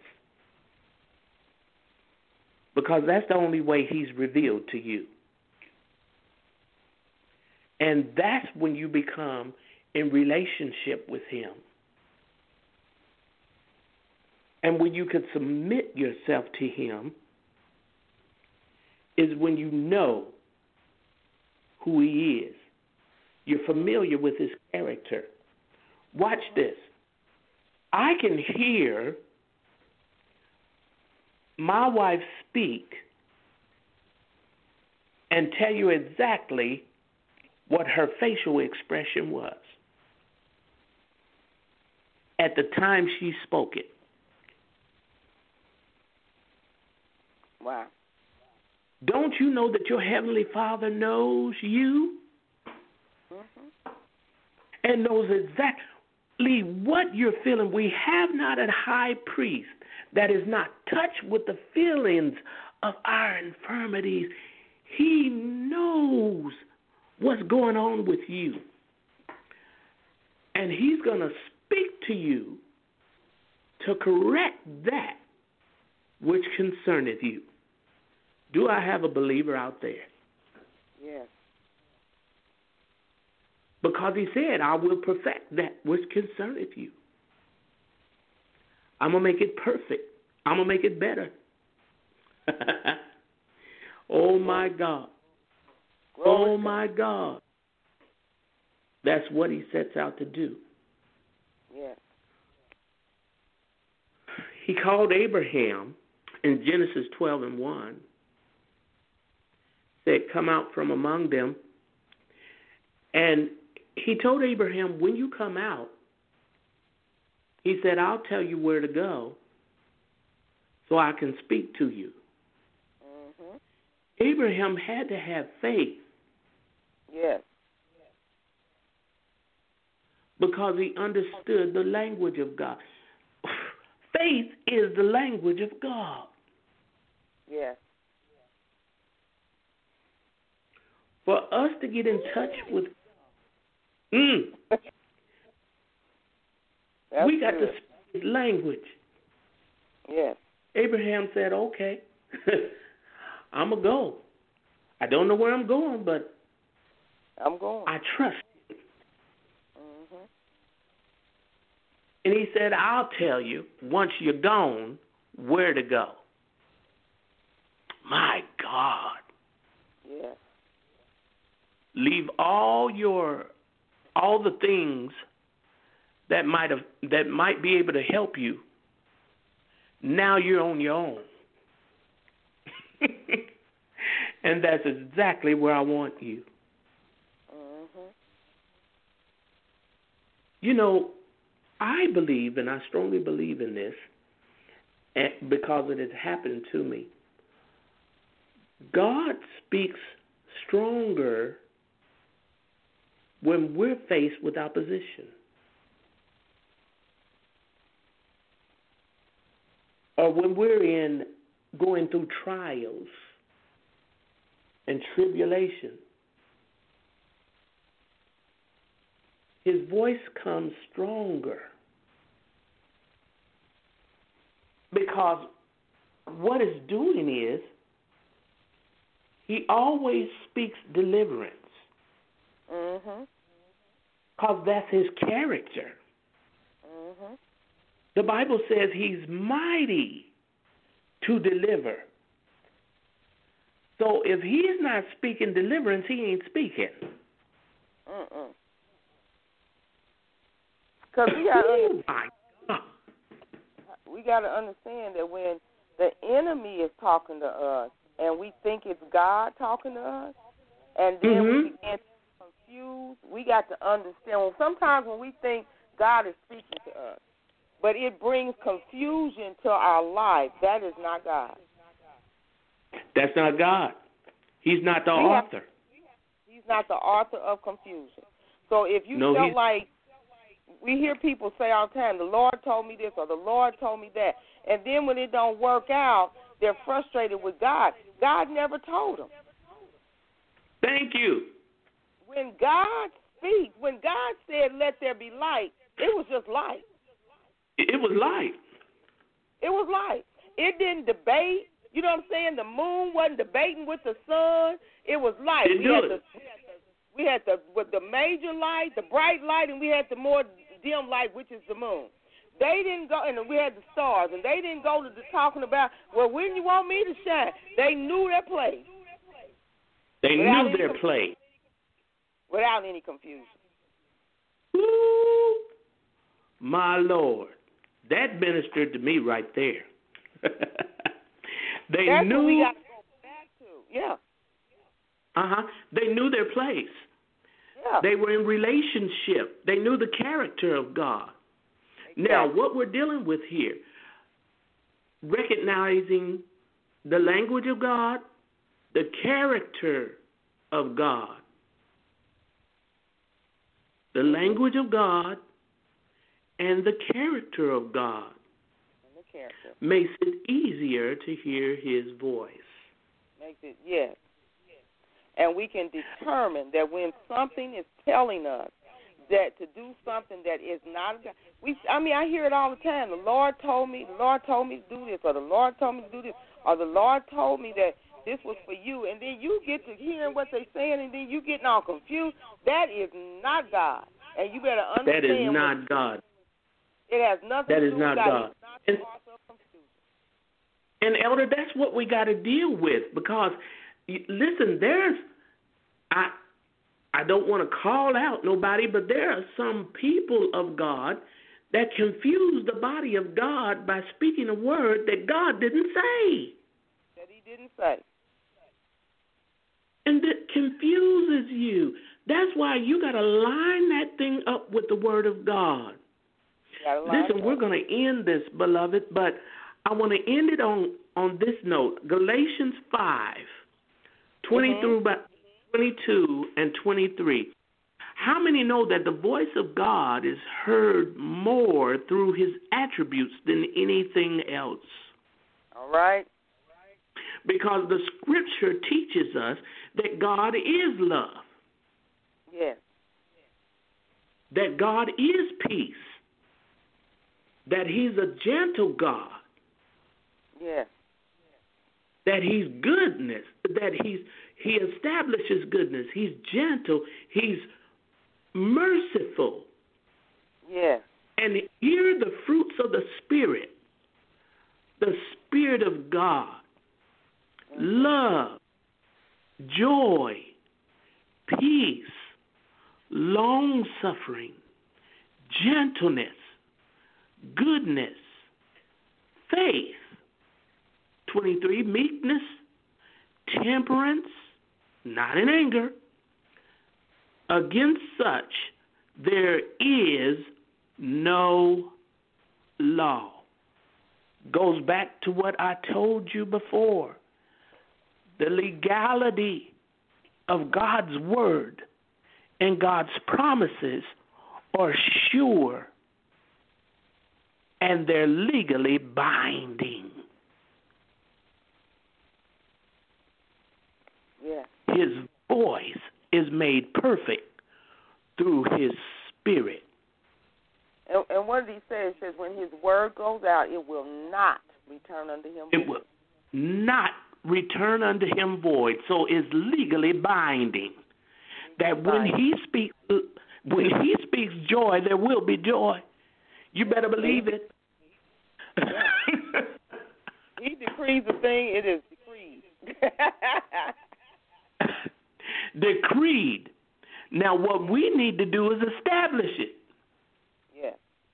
[SPEAKER 3] Because that's the only way he's revealed to you. And that's when you become in relationship with him. And when you can submit yourself to him is when you know who he is. You're familiar with his character. Watch this. I can hear my wife speak and tell you exactly what her facial expression was at the time she spoke it.
[SPEAKER 2] Wow.
[SPEAKER 3] Don't you know that your Heavenly Father knows you?
[SPEAKER 2] Mm-hmm.
[SPEAKER 3] And knows exactly what you're feeling. We have not a high priest that is not touched with the feelings of our infirmities. He knows what's going on with you. And he's going to speak to you to correct that which concerneth you. Do I have a believer out there?
[SPEAKER 2] Yes.
[SPEAKER 3] Because he said, I will perfect that which concerneth you. I'm going to make it perfect. I'm going to make it better. Oh, my God. Oh, my God. That's what he sets out to do.
[SPEAKER 2] Yes.
[SPEAKER 3] He called Abraham in Genesis twelve and one, said, come out from among them. And he told Abraham, when you come out, he said, I'll tell you where to go so I can speak to you.
[SPEAKER 2] Mm-hmm.
[SPEAKER 3] Abraham had to have faith.
[SPEAKER 2] Yes.
[SPEAKER 3] Because he understood the language of God. Faith is the language of God.
[SPEAKER 2] Yes.
[SPEAKER 3] For us to get in touch with mm, we got
[SPEAKER 2] good.
[SPEAKER 3] to speak his language.
[SPEAKER 2] Yes.
[SPEAKER 3] Abraham said, okay, I'm going to go. I don't know where I'm going, but
[SPEAKER 2] I'm going.
[SPEAKER 3] I trust.
[SPEAKER 2] Mm-hmm.
[SPEAKER 3] And he said, I'll tell you, once you're gone, where to go. My God.
[SPEAKER 2] Yes.
[SPEAKER 3] Leave all your, all the things that might have, that might be able to help you. Now you're on your own. And that's exactly where I want you.
[SPEAKER 2] Mm-hmm.
[SPEAKER 3] You know, I believe, and I strongly believe in this, and because it has happened to me. God speaks stronger when we're faced with opposition. Or when we're in going through trials and tribulation. His voice comes stronger. Because what it's doing is, he always speaks deliverance.
[SPEAKER 2] Mm-hmm.
[SPEAKER 3] Because that's his character.
[SPEAKER 2] Mm-hmm.
[SPEAKER 3] The Bible says he's mighty to deliver. So if he's not speaking deliverance, he ain't speaking.
[SPEAKER 2] Mm-mm. Because we got
[SPEAKER 3] oh my God.
[SPEAKER 2] we got to understand that when the enemy is talking to us and we think it's God talking to us, and then
[SPEAKER 3] mm-hmm.
[SPEAKER 2] we begin to be confused, we got to understand. Well, sometimes when we think God is speaking to us, but it brings confusion to our life, that is not God.
[SPEAKER 3] That's not God. He's not the
[SPEAKER 2] we
[SPEAKER 3] author.
[SPEAKER 2] Have, he's not the author of confusion. So if you
[SPEAKER 3] no,
[SPEAKER 2] felt
[SPEAKER 3] he's...
[SPEAKER 2] like, we hear people say all the time, the Lord told me this or the Lord told me that, and then when it don't work out, they're frustrated with God. God never told them.
[SPEAKER 3] Thank you.
[SPEAKER 2] When God speaks, when God said, let there be light, it was just light.
[SPEAKER 3] It was light.
[SPEAKER 2] It was light. It didn't debate. You know what I'm saying? The moon wasn't debating with the sun. It was light.
[SPEAKER 3] Didn't
[SPEAKER 2] we
[SPEAKER 3] do
[SPEAKER 2] had
[SPEAKER 3] it.
[SPEAKER 2] the we had the with the major light, the bright light, and we had the more dim light, which is the moon. They didn't go, and we had the stars, and they didn't go to the talking about, well, when you want me to shine? They knew their place.
[SPEAKER 3] They
[SPEAKER 2] without
[SPEAKER 3] knew their
[SPEAKER 2] conf-
[SPEAKER 3] place.
[SPEAKER 2] Without any confusion.
[SPEAKER 3] Ooh, my Lord. That ministered to me right there. they
[SPEAKER 2] That's
[SPEAKER 3] knew.
[SPEAKER 2] what we got to go back to. Yeah.
[SPEAKER 3] Uh-huh. They knew their place.
[SPEAKER 2] Yeah.
[SPEAKER 3] They were in relationship. They knew the character of God. Exactly. Now, what we're dealing with here, recognizing the language of God, the character of God. The language of God and the character of God
[SPEAKER 2] and the character.
[SPEAKER 3] makes it easier to hear his voice.
[SPEAKER 2] Makes it, yes. And we can determine that when something is telling us, that to do something that is not God. We, I mean, I hear it all the time. The Lord told me, the Lord told me to do this, or the Lord told me to do this, or the Lord told me that this was for you, and then you get to hearing what they're saying, and then you getting all confused. That is not God, and you better understand.
[SPEAKER 3] That is not God.
[SPEAKER 2] It has nothing
[SPEAKER 3] that
[SPEAKER 2] to
[SPEAKER 3] is
[SPEAKER 2] do
[SPEAKER 3] not
[SPEAKER 2] with God.
[SPEAKER 3] God.
[SPEAKER 2] It's
[SPEAKER 3] And,
[SPEAKER 2] not
[SPEAKER 3] and Elder, that's what we got to deal with, because listen, there's I I don't want to call out nobody, but there are some people of God that confuse the body of God by speaking a word that God didn't say.
[SPEAKER 2] That He didn't say.
[SPEAKER 3] And it confuses you. That's why you got to line that thing up with the Word of God. Listen, we're going to end this, beloved, but I want to end it on, on this note. Galatians five, twenty
[SPEAKER 2] mm-hmm.
[SPEAKER 3] through twenty-two and twenty-three. How many know that the voice of God is heard more through His attributes than anything else?
[SPEAKER 2] All right.
[SPEAKER 3] Because the Scripture teaches us that God is love.
[SPEAKER 2] Yes.
[SPEAKER 3] That God is peace. That He's a gentle God.
[SPEAKER 2] Yes.
[SPEAKER 3] That He's goodness. That He's He establishes goodness. He's gentle. He's merciful.
[SPEAKER 2] Yes.
[SPEAKER 3] And here are the fruits of the Spirit. The Spirit of God. Mm-hmm. Love. Joy. Peace. Long-suffering. Gentleness. Goodness. Faith. twenty-three, meekness. Temperance. Not in anger. Against such there is no law. Goes back to what I told you before. The legality of God's word and God's promises are sure, and they're legally binding.
[SPEAKER 2] Yeah.
[SPEAKER 3] His voice is made perfect through His Spirit.
[SPEAKER 2] And, and what did He say? It says, when His word goes out, it will not return unto Him void.
[SPEAKER 3] It will not return unto Him void. So it's legally binding. That when He speaks, when He speaks joy, there will be joy. You better believe it.
[SPEAKER 2] He decrees a thing, it is decreed.
[SPEAKER 3] Decreed. Now, what we need to do is establish it.
[SPEAKER 2] Yeah.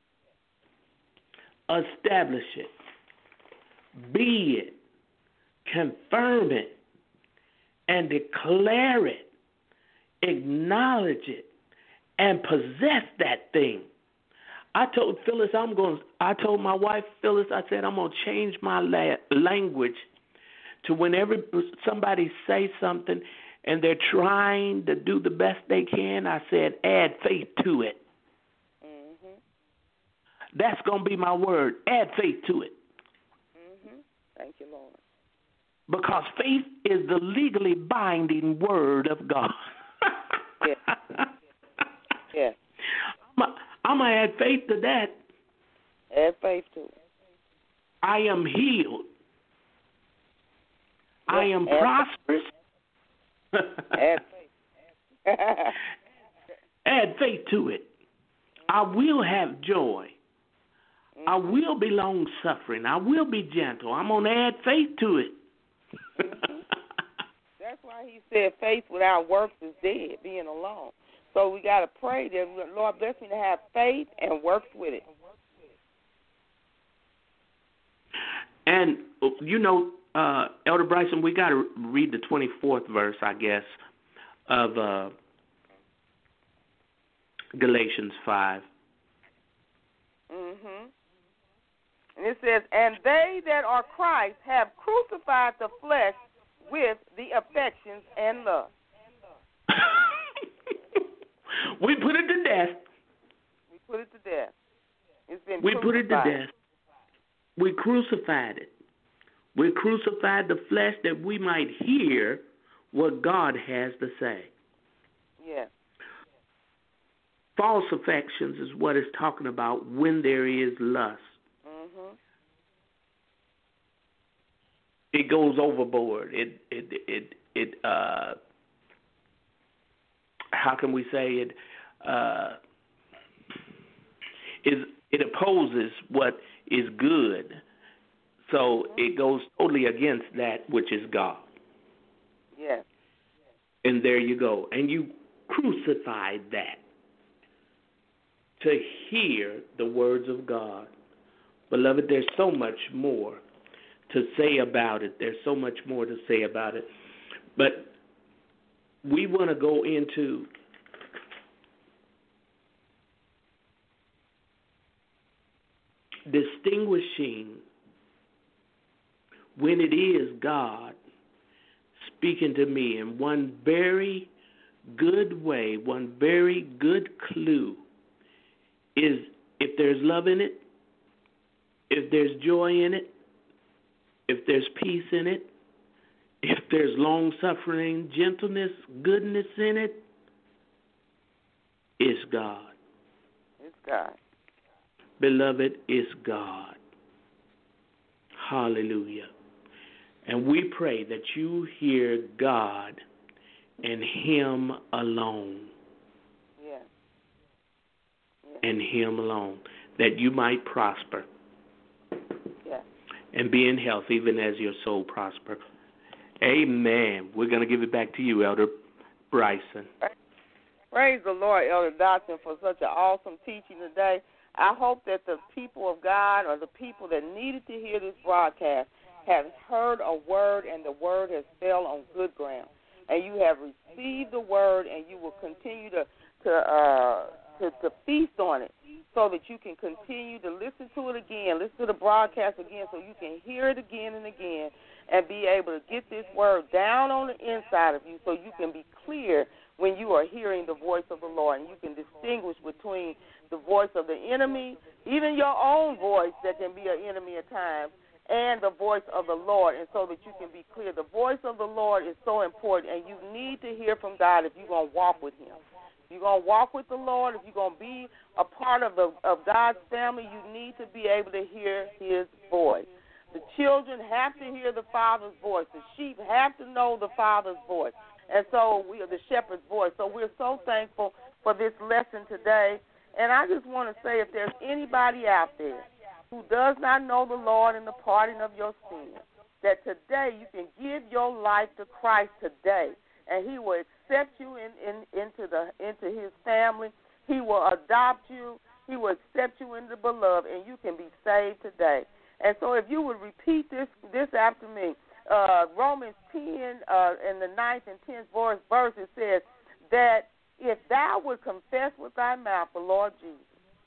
[SPEAKER 3] Establish it. Be it. Confirm it. And declare it. Acknowledge it. And possess that thing. I told Phyllis, I'm going. I told my wife Phyllis, I said I'm going to change my la- language to whenever somebody say something and they're trying to do the best they can, I said add faith to it.
[SPEAKER 2] Mm-hmm.
[SPEAKER 3] That's going to be my word. Add faith to it.
[SPEAKER 2] Mm-hmm. Thank you, Lord.
[SPEAKER 3] Because faith is the legally binding word of God.
[SPEAKER 2] Yeah. Yeah.
[SPEAKER 3] I'm going to add faith to that.
[SPEAKER 2] Add faith to it.
[SPEAKER 3] I am healed.
[SPEAKER 2] Yeah,
[SPEAKER 3] I am
[SPEAKER 2] add
[SPEAKER 3] prosperous.
[SPEAKER 2] Add faith.
[SPEAKER 3] Add faith to it. I will have joy. Mm-hmm. I will be long-suffering. I will be gentle. I'm going to add faith to it.
[SPEAKER 2] Mm-hmm. That's why He said faith without works is dead, being alone. So we got to pray that, Lord, bless me to have faith and works with it.
[SPEAKER 3] And, you know, uh, Elder Bryson, we got to read the twenty-fourth verse, I guess, of uh, Galatians five.
[SPEAKER 2] Mm-hmm. And it says, and they that are Christ have crucified the flesh with the affections and lust.
[SPEAKER 3] We put it to death.
[SPEAKER 2] We put it to death. It's been
[SPEAKER 3] we
[SPEAKER 2] crucified.
[SPEAKER 3] put it to death. We crucified it. We crucified the flesh that we might hear what God has to say.
[SPEAKER 2] Yeah.
[SPEAKER 3] False affections is what it's talking about when there is lust.
[SPEAKER 2] Mm-hmm.
[SPEAKER 3] It goes overboard. It it it it. Uh, how can we say it? Uh, is it opposes what is good, so mm-hmm. it goes totally against that which is God.
[SPEAKER 2] Yes.
[SPEAKER 3] And there you go. And you crucified that to hear the words of God. Beloved, there's so much more to say about it. There's so much more to say about it. But we want to go into distinguishing when it is God speaking to me in one very good way, one very good clue is if there's love in it, if there's joy in it, if there's peace in it, if there's long-suffering, gentleness, goodness in it, it's God.
[SPEAKER 2] It's God.
[SPEAKER 3] Beloved, it's God. Hallelujah. And we pray that you hear God and Him alone.
[SPEAKER 2] Yes. Yes.
[SPEAKER 3] And Him alone, that you might prosper.
[SPEAKER 2] Yes.
[SPEAKER 3] And be in health even as your soul prosper. Amen. We're going to give it back to you, Elder Bryson.
[SPEAKER 2] Praise the Lord, Elder Dotson, for such an awesome teaching today. I hope that the people of God or the people that needed to hear this broadcast have heard a word and the word has fell on good ground. And you have received the word and you will continue to to, uh, to to feast on it so that you can continue to listen to it again, listen to the broadcast again so you can hear it again and again and be able to get this word down on the inside of you so you can be clear when you are hearing the voice of the Lord and you can distinguish between the voice of the enemy, even your own voice that can be an enemy at times, and the voice of the Lord, and so that you can be clear. The voice of the Lord is so important, and you need to hear from God if you're going to walk with Him. If you're going to walk with the Lord, if you're going to be a part of the of God's family, you need to be able to hear His voice. The children have to hear the Father's voice. The sheep have to know the Father's voice. And so we are the shepherd's voice. So we're so thankful for this lesson today. And I just want to say if there's anybody out there who does not know the Lord and the pardon of your sins, that today you can give your life to Christ today, and He will accept you in, in, into the into His family. He will adopt you. He will accept you in the beloved, and you can be saved today. And so if you would repeat this this after me, uh, Romans ten uh, in the ninth and tenth verse, verse, it says that if thou would confess with thy mouth the Lord Jesus,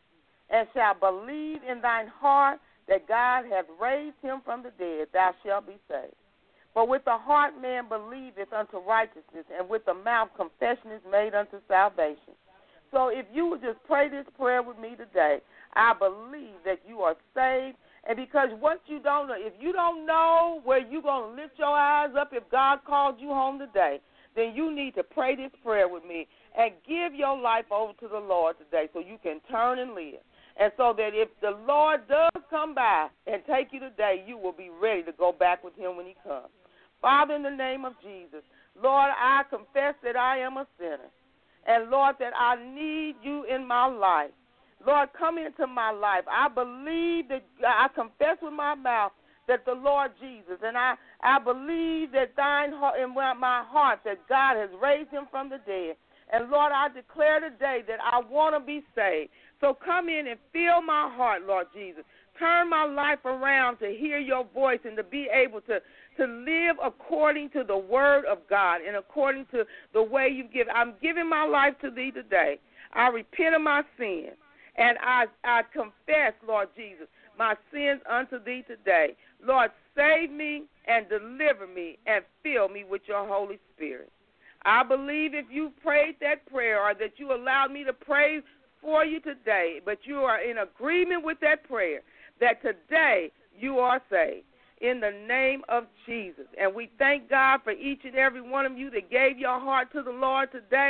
[SPEAKER 2] and shalt believe in thine heart that God hath raised him from the dead, thou shalt be saved. For with the heart man believeth unto righteousness, and with the mouth confession is made unto salvation. So if you would just pray this prayer with me today, I believe that you are saved. And because what you don't know, if you don't know where you're going to lift your eyes up if God called you home today, then you need to pray this prayer with me and give your life over to the Lord today so you can turn and live. And so that if the Lord does come by and take you today, you will be ready to go back with Him when He comes. Father, in the name of Jesus, Lord, I confess that I am a sinner. And, Lord, that I need you in my life. Lord, come into my life. I believe that I confess with my mouth that the Lord Jesus, and I, I believe that thine heart, in my heart that God has raised him from the dead. And, Lord, I declare today that I want to be saved. So come in and fill my heart, Lord Jesus. Turn my life around to hear your voice and to be able to, to live according to the word of God and according to the way you've given. I'm giving my life to thee today. I repent of my sins. And I, I confess, Lord Jesus, my sins unto thee today. Lord, save me and deliver me and fill me with your Holy Spirit. I believe if you prayed that prayer or that you allowed me to pray for you today, but you are in agreement with that prayer, that today you are saved in the name of Jesus. And we thank God for each and every one of you that gave your heart to the Lord today.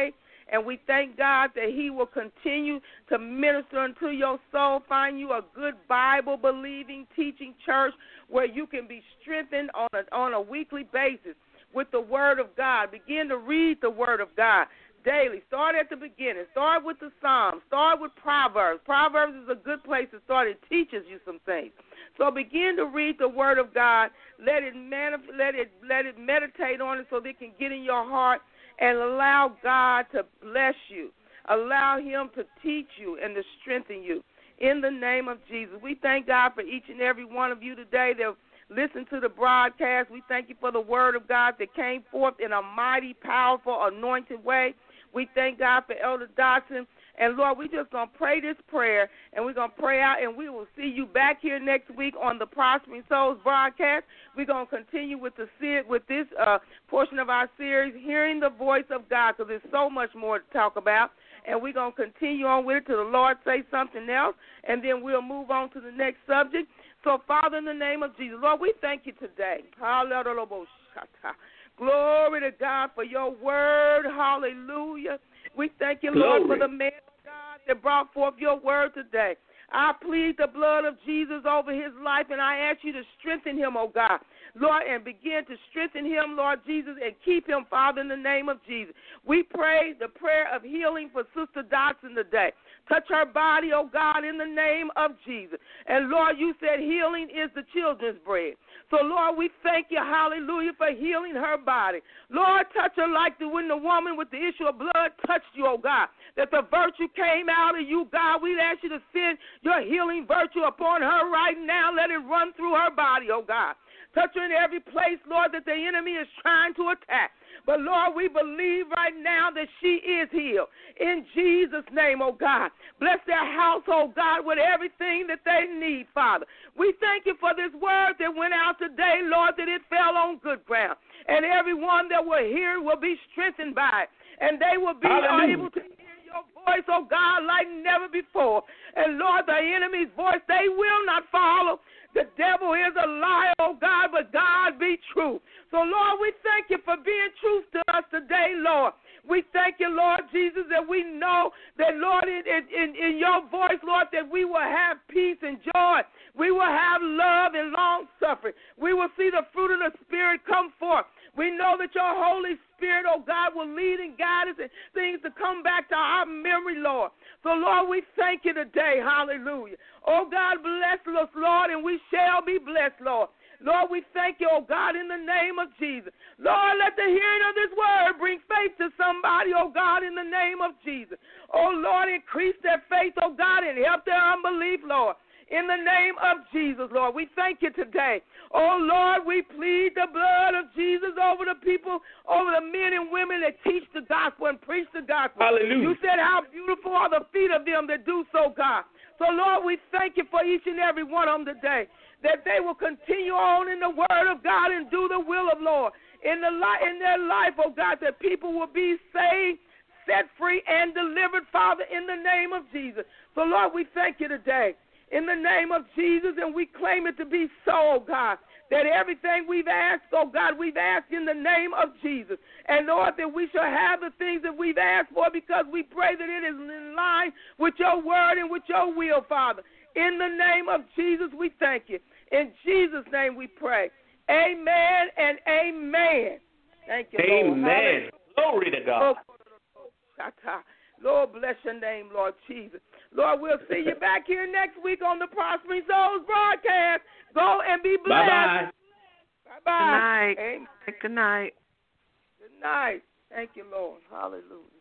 [SPEAKER 2] And we thank God that he will continue to minister unto your soul, find you a good Bible-believing, teaching church where you can be strengthened on a, on a weekly basis with the Word of God. Begin to read the Word of God daily. Start at the beginning. Start with the Psalms. Start with Proverbs. Proverbs is a good place to start. It teaches you some things. So begin to read the Word of God. Let it manif- let it let it meditate on it so that it can get in your heart, and allow God to bless you. Allow him to teach you and to strengthen you. In the name of Jesus, we thank God for each and every one of you today that listened to the broadcast. We thank you for the word of God that came forth in a mighty, powerful, anointed way. We thank God for Elder Dotson. And, Lord, we're just going to pray this prayer, and we're going to pray out, and we will see you back here next week on the Prospering Souls broadcast. We're going to continue with the with this uh, portion of our series, Hearing the Voice of God, because there's so much more to talk about. And we're going to continue on with it till the Lord say something else, and then we'll move on to the next subject. So, Father, in the name of Jesus, Lord, we thank you today. Hallelujah. Glory to God for your word. Hallelujah. We thank you, Lord, Glory. for the man of God that brought forth your word today. I plead the blood of Jesus over his life, and I ask you to strengthen him, oh God. Lord, and begin to strengthen him, Lord Jesus, and keep him, Father, in the name of Jesus. We pray the prayer of healing for Sister Dotson today. Touch her body, oh God, in the name of Jesus. And, Lord, you said healing is the children's bread. So, Lord, we thank you, hallelujah, for healing her body. Lord, touch her like the, when the woman with the issue of blood touched you, oh God, that the virtue came out of you, God. We ask you to send your healing virtue upon her right now. Let it run through her body, oh God. Touch her in every place, Lord, that the enemy is trying to attack. But, Lord, we believe right now that she is healed. In Jesus' name, oh God. Bless their household, God, with everything that they need, Father. We thank you for this word that went out today, Lord, that it fell on good ground. And everyone that will hear will be strengthened by it. And they will be Hallelujah. able to hear your voice, oh God, like never before. And, Lord, the enemy's voice, they will not follow. The devil is a liar, oh God, but God be true. So, Lord, we thank you for being true to us today, Lord. We thank you, Lord Jesus, that we know that, Lord, in, in, in your voice, Lord, that we will have peace and joy. We will have love and long-suffering. We will see the fruit of the Spirit come forth. We know that your Holy Spirit, oh God, will lead and guide us and things to come back to our memory, Lord. So, Lord, we thank you today. Hallelujah. Oh, God, bless us, Lord, and we shall be blessed, Lord. Lord, we thank you, oh God, in the name of Jesus. Lord, let the hearing of this word bring faith to somebody, oh God, in the name of Jesus. Oh, Lord, increase their faith, oh God, and help their unbelief, Lord. In the name of Jesus, Lord, we thank you today. Oh, Lord, we plead the blood of Jesus over the people, over the men and women that teach the gospel and preach the gospel.
[SPEAKER 3] Hallelujah.
[SPEAKER 2] You said how beautiful are the feet of them that do so, God. So, Lord, we thank you for each and every one of them today, that they will continue on in the word of God and do the will of Lord. In, the li- in their life, oh God, that people will be saved, set free, and delivered, Father, in the name of Jesus. So, Lord, we thank you today. In the name of Jesus, and we claim it to be so, oh God, that everything we've asked, oh God, we've asked in the name of Jesus. And, Lord, that we shall have the things that we've asked for because we pray that it is in line with your word and with your will, Father. In the name of Jesus, we thank you. In Jesus' name we pray. Amen and amen. Thank you, Lord.
[SPEAKER 3] Amen. Glory to God.
[SPEAKER 2] Lord, bless your name, Lord Jesus. Lord, we'll see you back here next week on the Prospering Souls broadcast. Go and be blessed.
[SPEAKER 3] Bye-bye.
[SPEAKER 2] Bye-bye.
[SPEAKER 4] Good night.
[SPEAKER 2] Amen.
[SPEAKER 4] Good night.
[SPEAKER 2] Good night. Thank you, Lord. Hallelujah.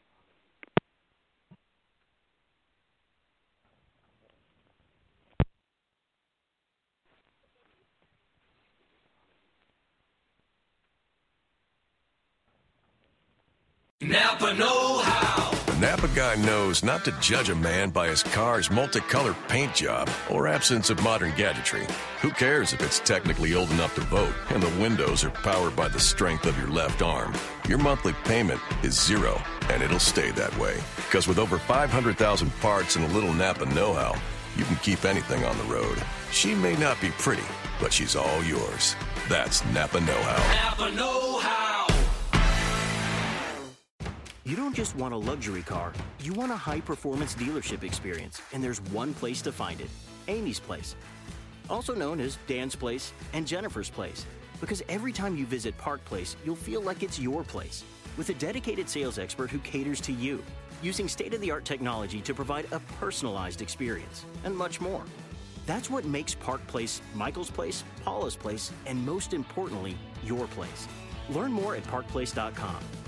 [SPEAKER 5] Napa know-how.
[SPEAKER 6] The Napa guy knows not to judge a man by his car's multicolored paint job or absence of modern gadgetry. Who cares if it's technically old enough to vote and the windows are powered by the strength of your left arm? Your monthly payment is zero, and it'll stay that way. Because with over five hundred thousand parts and a little Napa know-how, you can keep anything on the road. She may not be pretty, but she's all yours. That's Napa know-how.
[SPEAKER 5] Napa know-how.
[SPEAKER 1] You don't just want a luxury car, you want a high-performance dealership experience, and there's one place to find it, Amy's Place. Also known as Dan's Place and Jennifer's Place, because every time you visit Park Place, you'll feel like it's your place, with a dedicated sales expert who caters to you, using state-of-the-art technology to provide a personalized experience, and much more. That's what makes Park Place Michael's Place, Paula's Place, and most importantly, your place. Learn more at park place dot com.